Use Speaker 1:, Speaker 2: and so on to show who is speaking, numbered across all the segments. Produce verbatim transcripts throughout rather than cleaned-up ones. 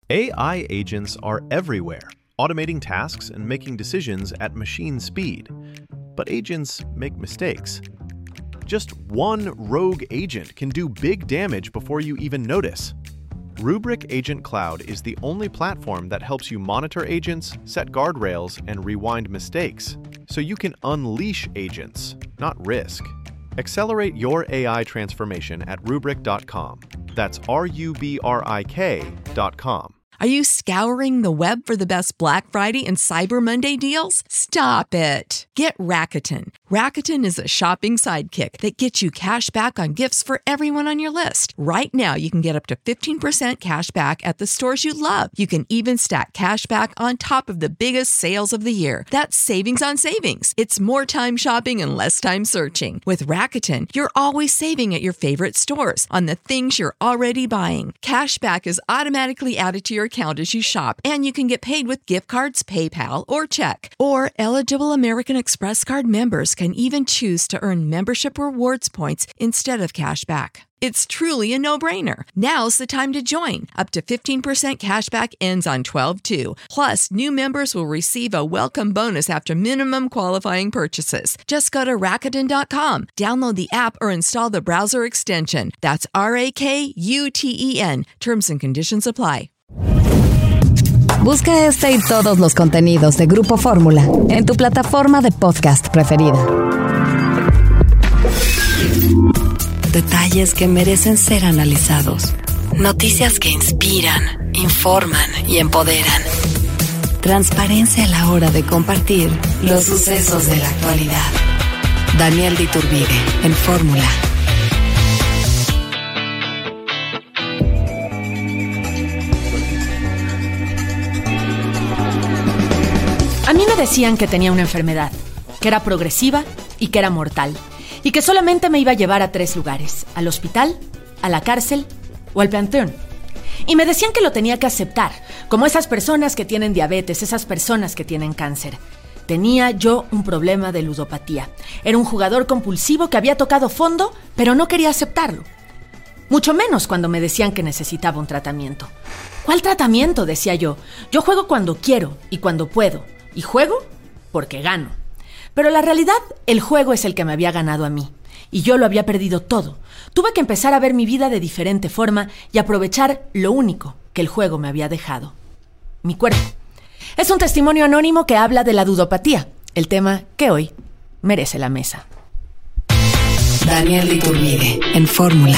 Speaker 1: A I agents are everywhere, automating tasks and making decisions at machine speed. But agents make mistakes. Just one rogue agent can do big damage before you even notice. Rubrik Agent Cloud is the only platform that helps you monitor agents, set guardrails, and rewind mistakes, so you can unleash agents, not risk. Accelerate your A I transformation at rubrik dot com. That's R U B R I K dot com.
Speaker 2: Are you scouring the web for the best Black Friday and Cyber Monday deals? Stop it. Get Rakuten. Rakuten is a shopping sidekick that gets you cash back on gifts for everyone on your list. Right now, you can get up to fifteen percent cash back at the stores you love. You can even stack cash back on top of the biggest sales of the year. That's savings on savings. It's more time shopping and less time searching. With Rakuten, you're always saving at your favorite stores on the things you're already buying. Cash back is automatically added to your account as you shop, and you can get paid with gift cards, PayPal, or check. Or eligible American Express card members can even choose to earn membership rewards points instead of cash back. It's truly a no-brainer. Now's the time to join. Up to fifteen percent cash back ends on twelve two. Plus, new members will receive a welcome bonus after minimum qualifying purchases. Just go to Rakuten dot com, download the app, or install the browser extension. That's R A K U T E N. Terms and conditions apply.
Speaker 3: Busca este y todos los contenidos de Grupo Fórmula en tu plataforma de podcast preferida. Detalles que merecen ser analizados. Noticias que inspiran, informan y empoderan. Transparencia a la hora de compartir los sucesos de la actualidad. Daniel de Iturbide en Fórmula.
Speaker 4: A mí me decían que tenía una enfermedad, que era progresiva y que era mortal, y que solamente me iba a llevar a tres lugares: al hospital, a la cárcel o al panteón. Y me decían que lo tenía que aceptar, como esas personas que tienen diabetes, esas personas que tienen cáncer. Tenía yo un problema de ludopatía. Era un jugador compulsivo que había tocado fondo, pero no quería aceptarlo. Mucho menos cuando me decían que necesitaba un tratamiento. ¿Cuál tratamiento?, decía yo. Yo juego cuando quiero y cuando puedo. Y juego porque gano. Pero la realidad, el juego es el que me había ganado a mí. Y yo lo había perdido todo. Tuve que empezar a ver mi vida de diferente forma y aprovechar lo único que el juego me había dejado: mi cuerpo. Es un testimonio anónimo que habla de la ludopatía, el tema que hoy merece la mesa.
Speaker 3: Daniel de Iturbide en Fórmula.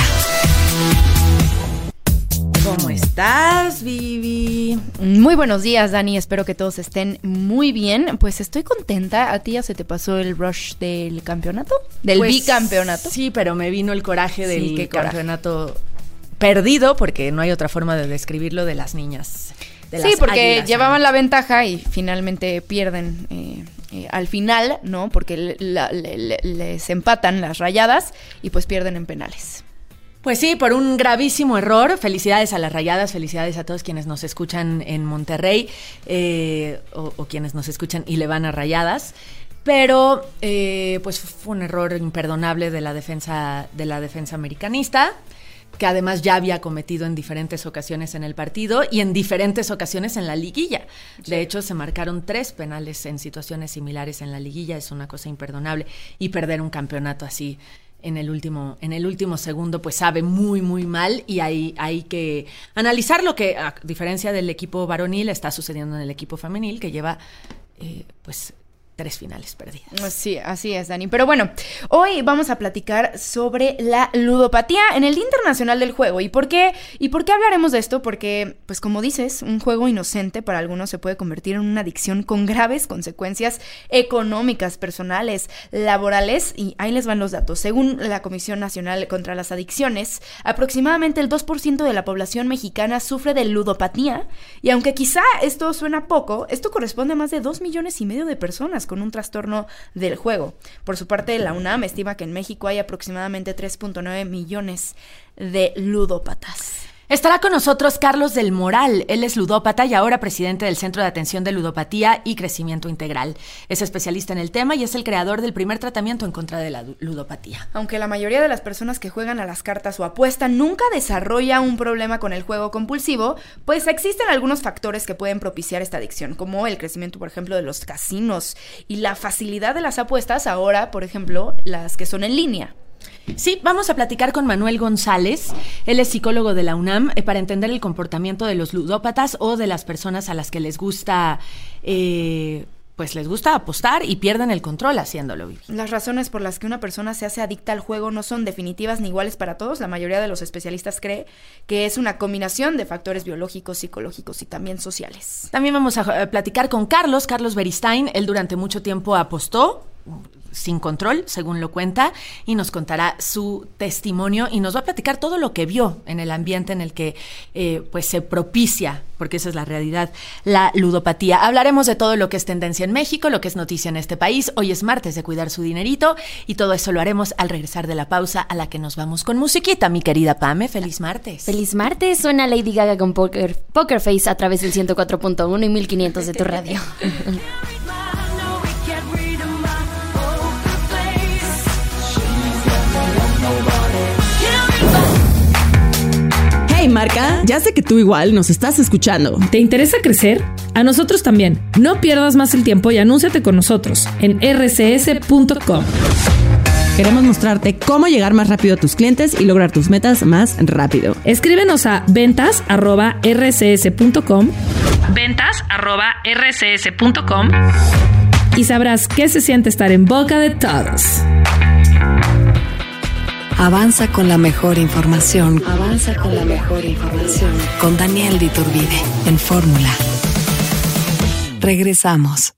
Speaker 4: ¿Cómo estás, Vivi?
Speaker 5: Muy buenos días, Dani. Espero que todos estén muy bien. Pues estoy contenta. ¿A ti ya se te pasó el rush del campeonato? ¿Del
Speaker 4: Pues,
Speaker 5: bicampeonato?
Speaker 4: Sí, pero me vino el coraje del
Speaker 5: Sí, qué coraje.
Speaker 4: campeonato perdido, porque no hay otra forma de describirlo, de las niñas. De
Speaker 5: Sí,
Speaker 4: las
Speaker 5: porque
Speaker 4: águilas,
Speaker 5: llevaban
Speaker 4: ¿no?
Speaker 5: la ventaja y finalmente pierden eh, eh, al final, ¿no? Porque le- la- le- le- les empatan las Rayadas y pues pierden en penales.
Speaker 4: Pues sí, por un gravísimo error. Felicidades a las Rayadas, felicidades a todos quienes nos escuchan en Monterrey eh, o, o quienes nos escuchan y le van a Rayadas. Pero eh, pues fue un error imperdonable de la defensa de la defensa americanista, que además ya había cometido en diferentes ocasiones en el partido y en diferentes ocasiones en la liguilla. De hecho, se marcaron tres penales en situaciones similares en la liguilla. Es una cosa imperdonable. Y perder un campeonato así en el último, en el último segundo, pues sabe muy, muy mal, y hay, hay que analizar lo que, a diferencia del equipo varonil, está sucediendo en el equipo femenil, que lleva eh, pues tres finales perdidas.
Speaker 5: Sí, así es, Dani. Pero bueno, hoy vamos a platicar sobre la ludopatía en el Día Internacional del Juego. ¿Y por qué? ¿Y por qué hablaremos de esto? Porque, pues como dices, un juego inocente para algunos se puede convertir en una adicción con graves consecuencias económicas, personales, laborales, y ahí les van los datos. Según la Comisión Nacional contra las Adicciones, aproximadamente el dos por ciento de la población mexicana sufre de ludopatía, y aunque quizá esto suena poco, esto corresponde a más de dos millones y medio de personas con un trastorno del juego. Por su parte, la UNAM estima que en México hay aproximadamente tres punto nueve millones de ludópatas.
Speaker 4: Estará con nosotros Carlos del Moral. Él es ludópata y ahora presidente del Centro de Atención de Ludopatía y Crecimiento Integral. Es especialista en el tema y es el creador del primer tratamiento en contra de la ludopatía.
Speaker 5: Aunque la mayoría de las personas que juegan a las cartas o apuestan nunca desarrolla un problema con el juego compulsivo, pues existen algunos factores que pueden propiciar esta adicción, como el crecimiento, por ejemplo, de los casinos y la facilidad de las apuestas ahora, por ejemplo, las que son en línea.
Speaker 4: Sí, vamos a platicar con Manuel González. Él es psicólogo de la UNAM eh, para entender el comportamiento de los ludópatas o de las personas a las que les gusta, eh, pues les gusta apostar y pierden el control haciéndolo. Vivi.
Speaker 5: Las razones por las que una persona se hace adicta al juego no son definitivas ni iguales para todos. La mayoría de los especialistas cree que es una combinación de factores biológicos, psicológicos y también sociales.
Speaker 4: También vamos a eh, platicar con Carlos, Carlos Beristain. Él durante mucho tiempo apostó sin control, según lo cuenta, y nos contará su testimonio y nos va a platicar todo lo que vio en el ambiente en el que eh, pues se propicia, porque esa es la realidad, la ludopatía. Hablaremos de todo lo que es tendencia en México, lo que es noticia en este país. Hoy es martes de cuidar su dinerito y todo eso lo haremos al regresar de la pausa a la que nos vamos con musiquita, mi querida Pame. Feliz martes.
Speaker 6: Feliz martes, suena Lady Gaga con Poker, Poker Face a través del ciento cuatro punto uno y mil quinientos de tu radio.
Speaker 7: Hey marca, ya sé que tú igual nos estás escuchando.
Speaker 8: ¿Te interesa crecer? A nosotros también. No pierdas más el tiempo y anúnciate con nosotros en erre ce ese punto com.
Speaker 7: Queremos mostrarte cómo llegar más rápido a tus clientes y lograr tus metas más rápido.
Speaker 8: Escríbenos a ventas arroba erre ce ese punto com ventas arroba erre ce ese punto com y sabrás qué se siente estar en boca de todos.
Speaker 3: Avanza con la mejor información. Avanza con la mejor información. Con Daniel de Iturbide en Fórmula. Regresamos.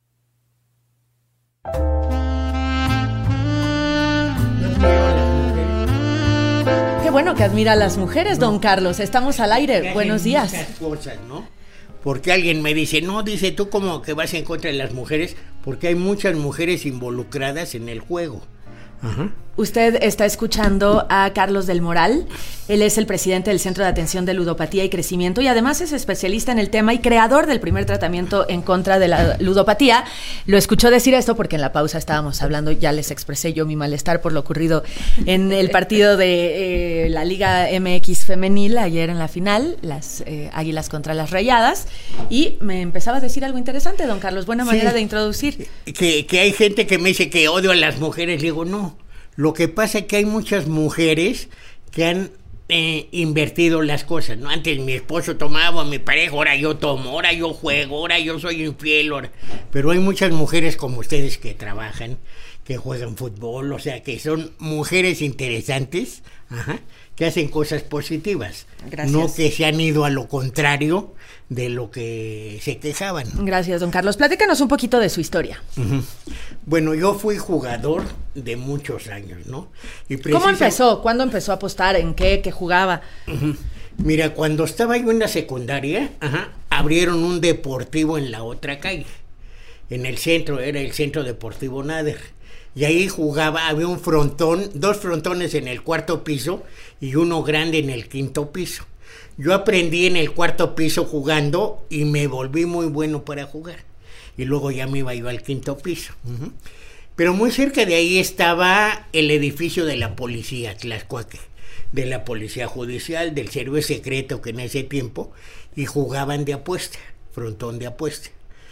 Speaker 4: Qué bueno que admira a las mujeres, don Carlos. Estamos al aire. Buenos días.
Speaker 9: Muchas cosas, ¿no? Porque alguien me dice, no, dice tú como que vas en contra de las mujeres, porque hay muchas mujeres involucradas en el juego. Ajá.
Speaker 4: Usted está escuchando a Carlos del Moral. Él es el presidente del Centro de Atención de Ludopatía y Crecimiento y además es especialista en el tema y creador del primer tratamiento en contra de la ludopatía. Lo escuchó decir esto porque en la pausa estábamos hablando, ya les expresé yo mi malestar por lo ocurrido en el partido de eh, la Liga eme equis femenil ayer en la final, las eh, Águilas contra las Rayadas, y me empezaba a decir algo interesante, don Carlos. Buena manera sí, de introducir.
Speaker 9: Que, que hay gente que me dice que odio a las mujeres. Digo, no. Lo que pasa es que hay muchas mujeres que han eh, invertido las cosas, ¿no? Antes mi esposo tomaba, mi pareja, ahora yo tomo, ahora yo juego, ahora yo soy infiel, ahora... Pero hay muchas mujeres como ustedes que trabajan, que juegan fútbol, o sea, que son mujeres interesantes, ajá, que hacen cosas positivas. Gracias. No que se han ido a lo contrario de lo que se quejaban.
Speaker 4: Gracias, don Carlos. Platícanos un poquito de su historia. Uh-huh.
Speaker 9: Bueno, yo fui jugador de muchos años, ¿no? Y
Speaker 4: precisamente... ¿Cómo empezó? ¿Cuándo empezó a apostar? ¿En qué? ¿Qué jugaba?
Speaker 9: Uh-huh. Mira, cuando estaba yo en la secundaria, ajá, abrieron un deportivo en la otra calle. En el centro, era el Centro Deportivo Nader. Y ahí jugaba, había un frontón, dos frontones en el cuarto piso y uno grande en el quinto piso. Yo aprendí en el cuarto piso jugando y me volví muy bueno para jugar. Y luego ya me iba yo al quinto piso. Uh-huh. Pero muy cerca de ahí estaba el edificio de la policía, Tlaxcuaque, de la policía judicial, del servicio secreto que en ese tiempo, y jugaban de apuesta, frontón de apuesta.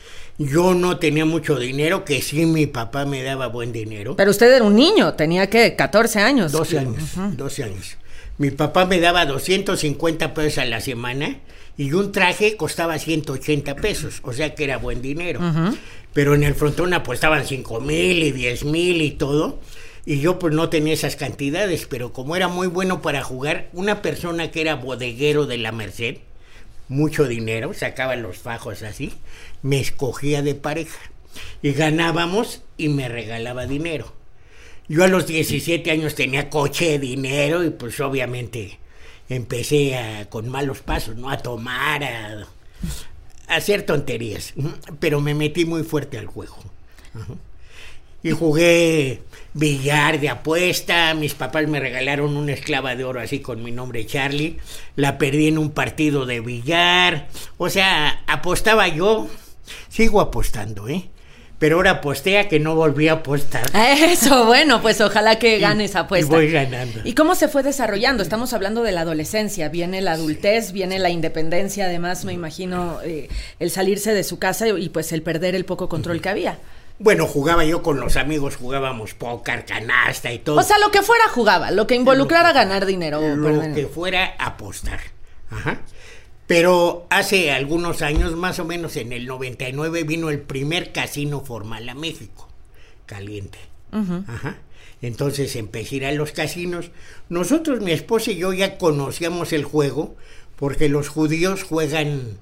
Speaker 9: Yo no tenía mucho dinero, que sí mi papá me daba buen dinero.
Speaker 4: Pero usted era un niño, tenía que catorce años.
Speaker 9: doce años, uh-huh. doce años. Mi papá me daba doscientos cincuenta pesos a la semana y un traje costaba ciento ochenta pesos, o sea que era buen dinero. Uh-huh. Pero en el frontón apostaban cinco mil y diez mil y todo, y yo pues no tenía esas cantidades, pero como era muy bueno para jugar, una persona que era bodeguero de la Merced, mucho dinero, sacaba los fajos así, me escogía de pareja y ganábamos y me regalaba dinero. Yo a los diecisiete años tenía coche, dinero y pues obviamente empecé a, con malos pasos, ¿no? A tomar, a, a hacer tonterías, pero me metí muy fuerte al juego. Uh-huh. Y jugué billar de apuesta, mis papás me regalaron una esclava de oro así con mi nombre Charlie, la perdí en un partido de billar, o sea, apostaba yo, sigo apostando, ¿eh? Pero ahora aposté a que no volví a apostar.
Speaker 4: Eso, bueno, pues ojalá que ganes
Speaker 9: y,
Speaker 4: apuesta.
Speaker 9: Y voy ganando.
Speaker 4: ¿Y cómo se fue desarrollando? Estamos hablando de la adolescencia, viene la adultez, viene la independencia, además me imagino eh, el salirse de su casa y, y pues el perder el poco control que había.
Speaker 9: Bueno, jugaba yo con los amigos, jugábamos póker, canasta y todo.
Speaker 4: O sea, lo que fuera jugaba, lo que involucrara lo, ganar dinero. O
Speaker 9: lo
Speaker 4: perder.
Speaker 9: que fuera apostar. Ajá. Pero hace algunos años, más o menos en el noventa y nueve, vino el primer casino formal a México, Caliente. Uh-huh. Ajá. Entonces empecé a ir a los casinos. Nosotros, mi esposa y yo, ya conocíamos el juego, porque los judíos juegan,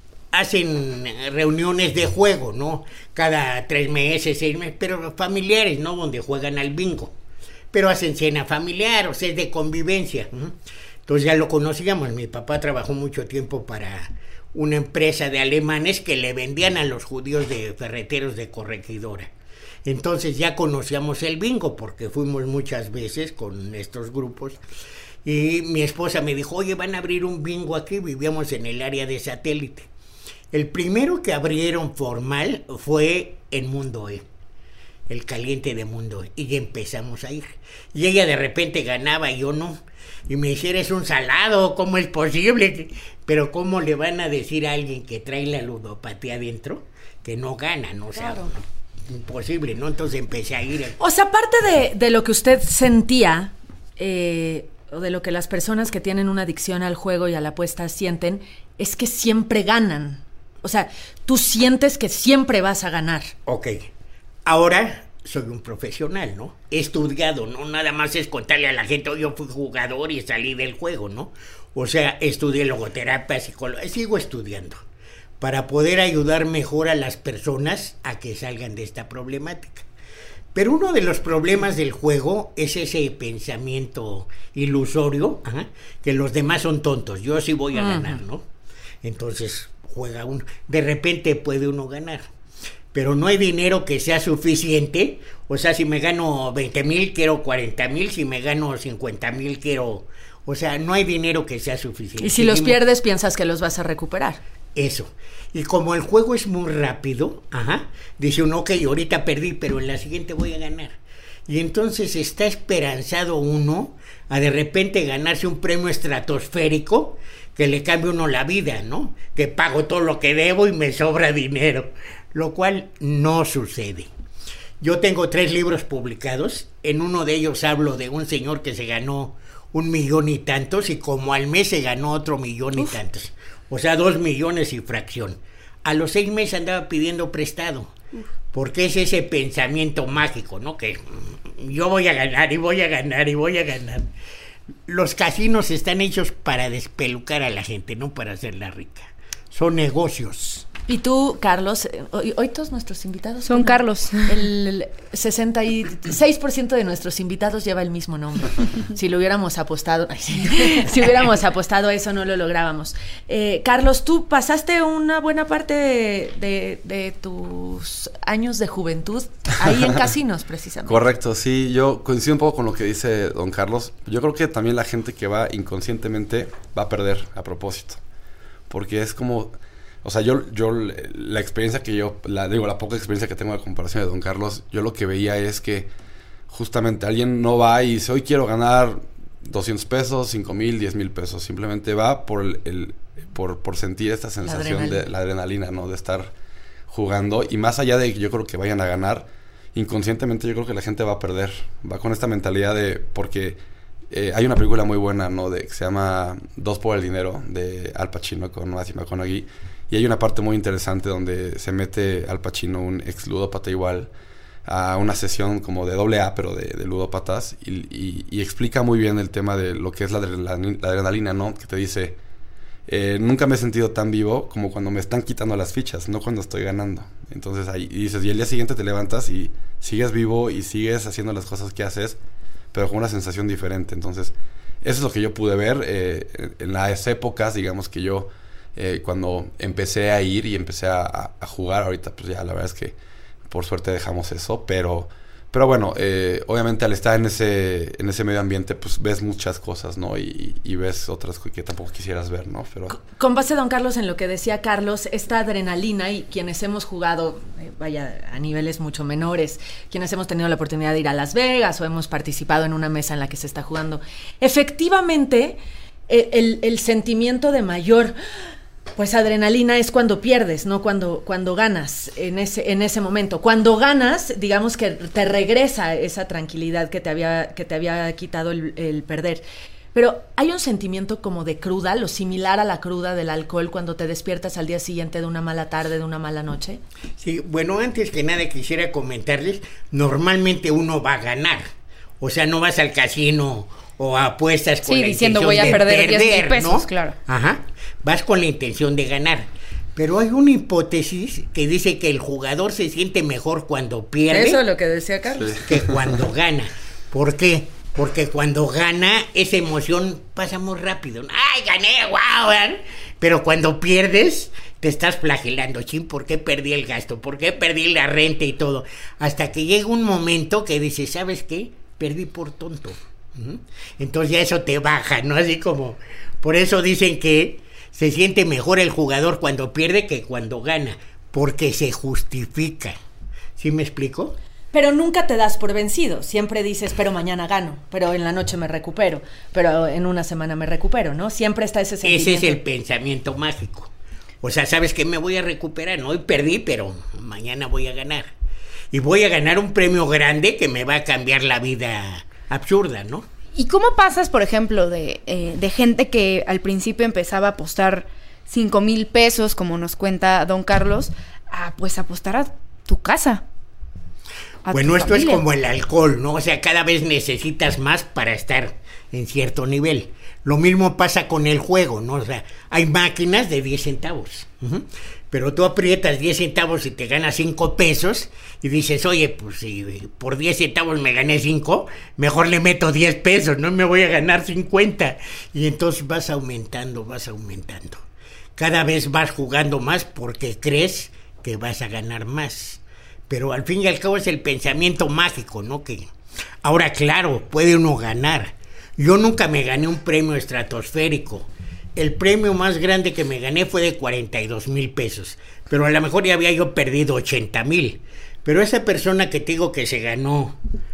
Speaker 9: hacen reuniones de juego, ¿no? Cada tres meses, seis meses, pero familiares, ¿no? Donde juegan al bingo. Pero hacen cena familiar, o sea, es de convivencia. ¿Mm? Entonces ya lo conocíamos. Mi papá trabajó mucho tiempo para una empresa de alemanes que le vendían a los judíos de ferreteros de Corregidora. Entonces ya conocíamos el bingo porque fuimos muchas veces con estos grupos. Y mi esposa me dijo, oye, van a abrir un bingo aquí. Vivíamos en el área de Satélite. El primero que abrieron formal fue en Mundo E, el Caliente de Mundo E. Y ya empezamos a ir. Y ella de repente ganaba y yo no. Y me decía, eres un salado, ¿cómo es posible? Pero ¿cómo le van a decir a alguien que trae la ludopatía adentro que no gana? ¿No? O sea, claro. Imposible, ¿no? Entonces empecé a ir.
Speaker 4: O sea, aparte de, de lo que usted sentía, eh, o de lo que las personas que tienen una adicción al juego y a la apuesta sienten, es que siempre ganan. O sea, tú sientes que siempre vas a ganar.
Speaker 9: Ok. Ahora soy un profesional, ¿no? He estudiado, ¿no? Nada más es contarle a la gente, oh, yo fui jugador y salí del juego, ¿no? O sea, estudié logoterapia, psicología, sigo estudiando para poder ayudar mejor a las personas a que salgan de esta problemática. Pero uno de los problemas del juego es ese pensamiento ilusorio, ajá, que los demás son tontos, yo sí voy a uh-huh. ganar, ¿no? Entonces juega uno, de repente puede uno ganar. Pero no hay dinero que sea suficiente. O sea, si me gano veinte mil, quiero cuarenta mil. Si me gano cincuenta mil, quiero... O sea, no hay dinero que sea suficiente.
Speaker 4: Y si los pierdes, piensas que los vas a recuperar.
Speaker 9: Eso. Y como el juego es muy rápido, ajá, dice uno, ok, ahorita perdí, pero en la siguiente voy a ganar. Y entonces está esperanzado uno a de repente ganarse un premio estratosférico que le cambie uno la vida, ¿no? Que pago todo lo que debo y me sobra dinero. Lo cual no sucede. Yo tengo tres libros publicados. En uno de ellos hablo de un señor que se ganó un millón y tantos y como al mes se ganó otro millón Uf. y tantos. O sea, dos millones y fracción. A los seis meses andaba pidiendo prestado. Uf. Porque es ese pensamiento mágico, ¿no? Que yo voy a ganar y voy a ganar y voy a ganar. Los casinos están hechos para despelucar a la gente, no para hacerla rica. Son negocios.
Speaker 4: Y tú, Carlos, hoy, hoy todos nuestros invitados...
Speaker 5: Son bueno, Carlos.
Speaker 4: El sesenta y seis por ciento de nuestros invitados lleva el mismo nombre. Si lo hubiéramos apostado... si hubiéramos apostado a eso, no lo lográbamos. Eh, Carlos, tú pasaste una buena parte de, de, de tus años de juventud ahí en casinos, precisamente.
Speaker 10: Correcto, sí. Yo coincido un poco con lo que dice don Carlos. Yo creo que también la gente que va inconscientemente va a perder a propósito. Porque es como... O sea, yo, yo, la experiencia que yo, la digo, la poca experiencia que tengo de comparación de don Carlos, yo lo que veía es que justamente alguien no va y dice, hoy quiero ganar doscientos pesos, cinco mil, diez mil pesos. Simplemente va por el, el por, por sentir esta sensación de la adrenalina, ¿no? De estar jugando. Y más allá de que yo creo que vayan a ganar, inconscientemente yo creo que la gente va a perder. Va con esta mentalidad de, porque eh, hay una película muy buena, ¿no? De, que se llama Dos por el dinero, de Al Pacino con Matthew McConaughey. Y hay una parte muy interesante donde se mete Al Pacino, un ex ludópata igual, a una sesión como de doble A, pero de, de ludópatas, y, y, y explica muy bien el tema de lo que es la, la, la adrenalina, ¿no? Que te dice, eh, nunca me he sentido tan vivo como cuando me están quitando las fichas, no cuando estoy ganando. Entonces ahí y dices, y el día siguiente te levantas y sigues vivo y sigues haciendo las cosas que haces, pero con una sensación diferente. Entonces, eso es lo que yo pude ver eh, en las épocas, digamos, que yo... Eh, cuando empecé a ir y empecé a, a jugar, ahorita pues ya la verdad es que por suerte dejamos eso, pero Pero bueno, eh, obviamente al estar en ese en ese medio ambiente, pues ves muchas cosas, ¿no? Y, y ves otras que tampoco quisieras ver, ¿no? Pero
Speaker 4: con base, don Carlos, en lo que decía Carlos, esta adrenalina y quienes hemos jugado, eh, vaya, a niveles mucho menores, quienes hemos tenido la oportunidad de ir a Las Vegas o hemos participado en una mesa en la que se está jugando, efectivamente, el, el, el sentimiento de mayor... Pues adrenalina es cuando pierdes, no cuando, cuando ganas en ese, en ese momento. Cuando ganas, digamos que te regresa esa tranquilidad que te había, que te había quitado el, el perder. Pero hay un sentimiento como de cruda, lo similar a la cruda del alcohol cuando te despiertas al día siguiente de una mala tarde, de una mala noche.
Speaker 9: Sí, bueno, antes que nada quisiera comentarles, normalmente uno va a ganar. O sea, no vas al casino o apuestas con
Speaker 5: sí,
Speaker 9: la
Speaker 5: diciendo
Speaker 9: intención
Speaker 5: voy a
Speaker 9: de
Speaker 5: perder diez mil pesos,
Speaker 9: ¿no?
Speaker 5: Claro.
Speaker 9: Ajá, vas con la intención de ganar. Pero hay una hipótesis que dice que el jugador se siente mejor cuando pierde.
Speaker 4: Eso es lo que decía Carlos.
Speaker 9: Que cuando gana. ¿Por qué? Porque cuando gana, esa emoción pasa muy rápido. ¡Ay, gané! ¡Wow! ¿eh? Pero cuando pierdes, te estás flagelando. Chin, ¿por qué perdí el gasto? ¿Por qué perdí la renta y todo? Hasta que llega un momento que dices, ¿sabes qué? Perdí por tonto. Entonces ya eso te baja, ¿no? Así como, por eso dicen que se siente mejor el jugador cuando pierde que cuando gana, porque se justifica. ¿Sí me explico?
Speaker 4: Pero nunca te das por vencido, siempre dices, pero mañana gano, pero en la noche me recupero, pero en una semana me recupero, ¿no? Siempre está ese sentimiento.
Speaker 9: Ese es el pensamiento mágico. O sea, ¿sabes qué? Me voy a recuperar, ¿no? Hoy perdí, pero mañana voy a ganar. Y voy a ganar un premio grande que me va a cambiar la vida absurda, ¿no?
Speaker 5: ¿Y cómo pasas, por ejemplo, de, eh, de gente que al principio empezaba a apostar cinco mil pesos, como nos cuenta don Carlos, a pues apostar a tu casa? A
Speaker 9: bueno,
Speaker 5: tu
Speaker 9: esto
Speaker 5: familia.
Speaker 9: es como el alcohol, ¿no? O sea, cada vez necesitas más para estar en cierto nivel. Lo mismo pasa con el juego, ¿no? O sea, hay máquinas de diez centavos. Uh-huh. Pero tú aprietas diez centavos y te ganas cinco pesos y dices, oye, pues si por diez centavos me gané cinco, mejor le meto diez pesos, no me voy a ganar cincuenta. Y entonces vas aumentando, vas aumentando. Cada vez vas jugando más porque crees que vas a ganar más. Pero al fin y al cabo es el pensamiento mágico, ¿no? Que ahora, claro, puede uno ganar. Yo nunca me gané un premio estratosférico. El premio más grande que me gané fue de cuarenta y dos mil pesos. Pero a lo mejor ya había yo perdido ochenta mil. Pero esa persona que te digo que se ganó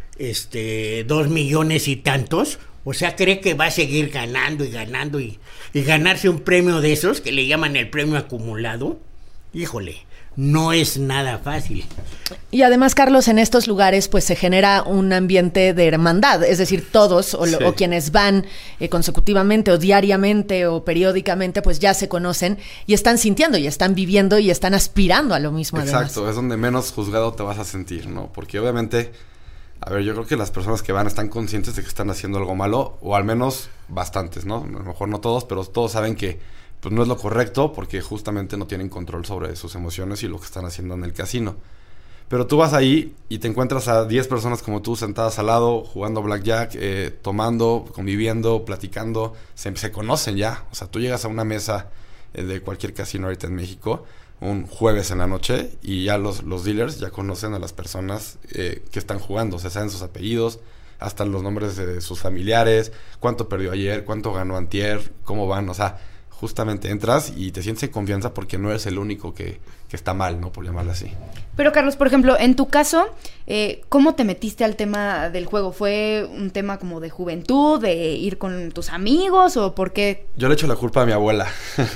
Speaker 9: este dos millones y tantos, o sea, cree que va a seguir ganando y ganando y, y ganarse un premio de esos, que le llaman el premio acumulado. Híjole, no es nada fácil.
Speaker 4: Y además, Carlos, en estos lugares pues se genera un ambiente de hermandad, es decir, todos o, lo, sí. o quienes van eh, consecutivamente o diariamente o periódicamente pues ya se conocen y están sintiendo y están viviendo y están aspirando a lo mismo.
Speaker 10: Exacto,
Speaker 4: además.
Speaker 10: Es donde menos juzgado te vas a sentir, ¿no? Porque obviamente, a ver, yo creo que las personas que van están conscientes de que están haciendo algo malo, o al menos bastantes, ¿no? A lo mejor no todos, pero todos saben que pues no es lo correcto porque justamente no tienen control sobre sus emociones y lo que están haciendo en el casino. Pero tú vas ahí y te encuentras a diez personas como tú sentadas al lado, jugando blackjack, eh, tomando, conviviendo, platicando, se, se conocen ya. O sea, tú llegas a una mesa eh, de cualquier casino ahorita en México, un jueves en la noche, y ya los, los dealers ya conocen a las personas eh, que están jugando. O sea, saben sus apellidos, hasta los nombres de sus familiares, cuánto perdió ayer, cuánto ganó antier, cómo van, o sea, justamente entras y te sientes en confianza porque no eres el único que, que está mal, ¿no? Por llamarlo así.
Speaker 5: Pero, Carlos, por ejemplo, en tu caso, eh, ¿cómo te metiste al tema del juego? ¿Fue un tema como de juventud, de ir con tus amigos o por qué?
Speaker 10: Yo le echo la culpa a mi abuela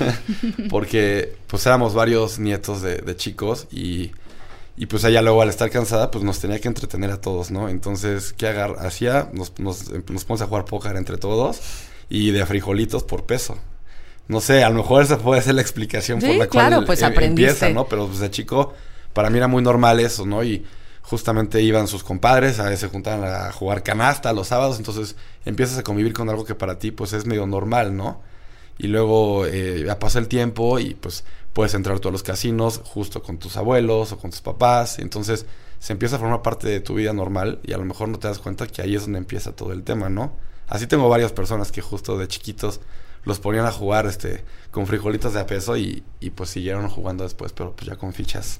Speaker 10: porque pues éramos varios nietos de, de chicos y, y pues ella luego al estar cansada pues nos tenía que entretener a todos, ¿no? Entonces, ¿qué agar- hacía? Nos, nos, nos ponemos a jugar póker entre todos y de frijolitos por peso. No sé, a lo mejor esa puede ser la explicación
Speaker 4: sí,
Speaker 10: por la
Speaker 4: claro,
Speaker 10: cual
Speaker 4: pues
Speaker 10: eh,
Speaker 4: aprendiste.
Speaker 10: empieza, ¿no? Pero pues de chico, para mí era muy normal eso, ¿no? Y justamente iban sus compadres, a veces se juntaban a jugar canasta los sábados, entonces empiezas a convivir con algo que para ti pues es medio normal, ¿no? Y luego eh, ya pasa el tiempo y pues puedes entrar tú a los casinos justo con tus abuelos o con tus papás, entonces se empieza a formar parte de tu vida normal y a lo mejor no te das cuenta que ahí es donde empieza todo el tema, ¿no? Así tengo varias personas que justo de chiquitos los ponían a jugar este con frijolitos de a peso y, y pues siguieron jugando después, pero pues ya con fichas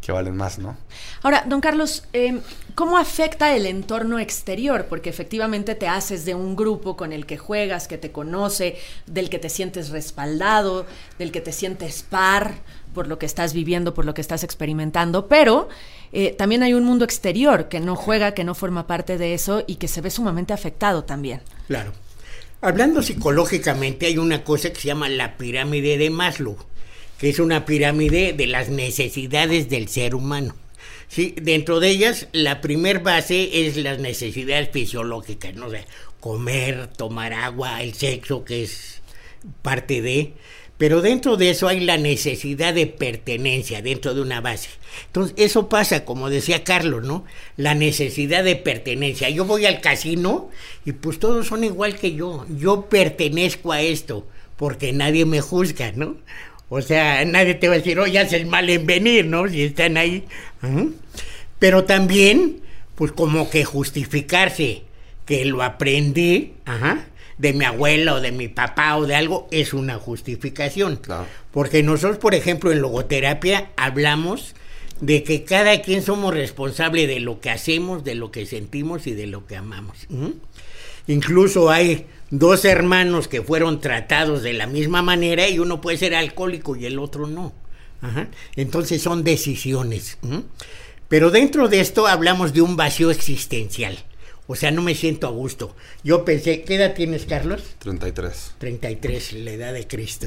Speaker 10: que valen más, ¿no?
Speaker 4: Ahora, don Carlos, eh, ¿cómo afecta el entorno exterior? Porque efectivamente te haces de un grupo con el que juegas, que te conoce, del que te sientes respaldado, del que te sientes par por lo que estás viviendo, por lo que estás experimentando, pero eh, también hay un mundo exterior que no juega, que no forma parte de eso y que se ve sumamente afectado también.
Speaker 9: Claro. Hablando psicológicamente, hay una cosa que se llama la pirámide de Maslow, que es una pirámide de las necesidades del ser humano. Sí, dentro de ellas, la primer base es las necesidades fisiológicas, ¿no? O sea, comer, tomar agua, el sexo, que es parte de... Pero dentro de eso hay la necesidad de pertenencia, dentro de una base. Entonces, eso pasa, como decía Carlos, ¿no? La necesidad de pertenencia. Yo voy al casino y pues todos son igual que yo. Yo pertenezco a esto, porque nadie me juzga, ¿no? O sea, nadie te va a decir, oye, haces mal en venir, ¿no? Si están ahí. Uh-huh. Pero también, pues como que justificarse que lo aprendí, ajá, de mi abuela o de mi papá o de algo, es una justificación. Claro. Porque nosotros, por ejemplo, en logoterapia hablamos de que cada quien somos responsables de lo que hacemos, de lo que sentimos y de lo que amamos. ¿Mm? Incluso hay dos hermanos que fueron tratados de la misma manera y uno puede ser alcohólico y el otro no. Ajá. Entonces son decisiones. ¿Mm? Pero dentro de esto hablamos de un vacío existencial. O sea, no me siento a gusto. Yo pensé, ¿qué edad tienes, Carlos?
Speaker 10: treinta y tres.
Speaker 9: treinta y tres, la edad de Cristo.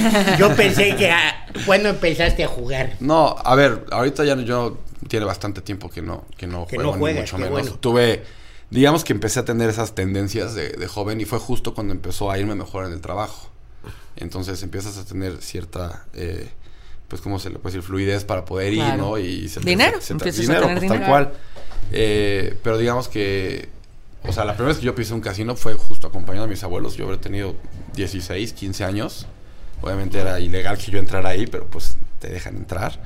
Speaker 9: Yo pensé que, ah, ¿cuándo empezaste a jugar?
Speaker 10: No, a ver, ahorita ya yo tiene bastante tiempo que no que no
Speaker 9: que
Speaker 10: juego,
Speaker 9: no juegas,
Speaker 10: ni mucho menos.
Speaker 9: Bueno.
Speaker 10: Tuve, digamos que empecé a tener esas tendencias de, de joven y fue justo cuando empezó a irme mejor en el trabajo. Entonces empiezas a tener cierta... Eh, pues cómo se le puede decir, fluidez para poder
Speaker 4: claro.
Speaker 10: ir, ¿no? Y se,
Speaker 4: dinero,
Speaker 10: se, se,
Speaker 4: empiezas
Speaker 10: dinero,
Speaker 4: a tener
Speaker 10: pues,
Speaker 4: dinero.
Speaker 10: Tal cual. Eh, pero digamos que, o sea, la primera vez que yo pisé un casino fue justo acompañado de mis abuelos. Yo habré tenido dieciséis, quince años. Obviamente era ilegal que yo entrara ahí, pero pues te dejan entrar.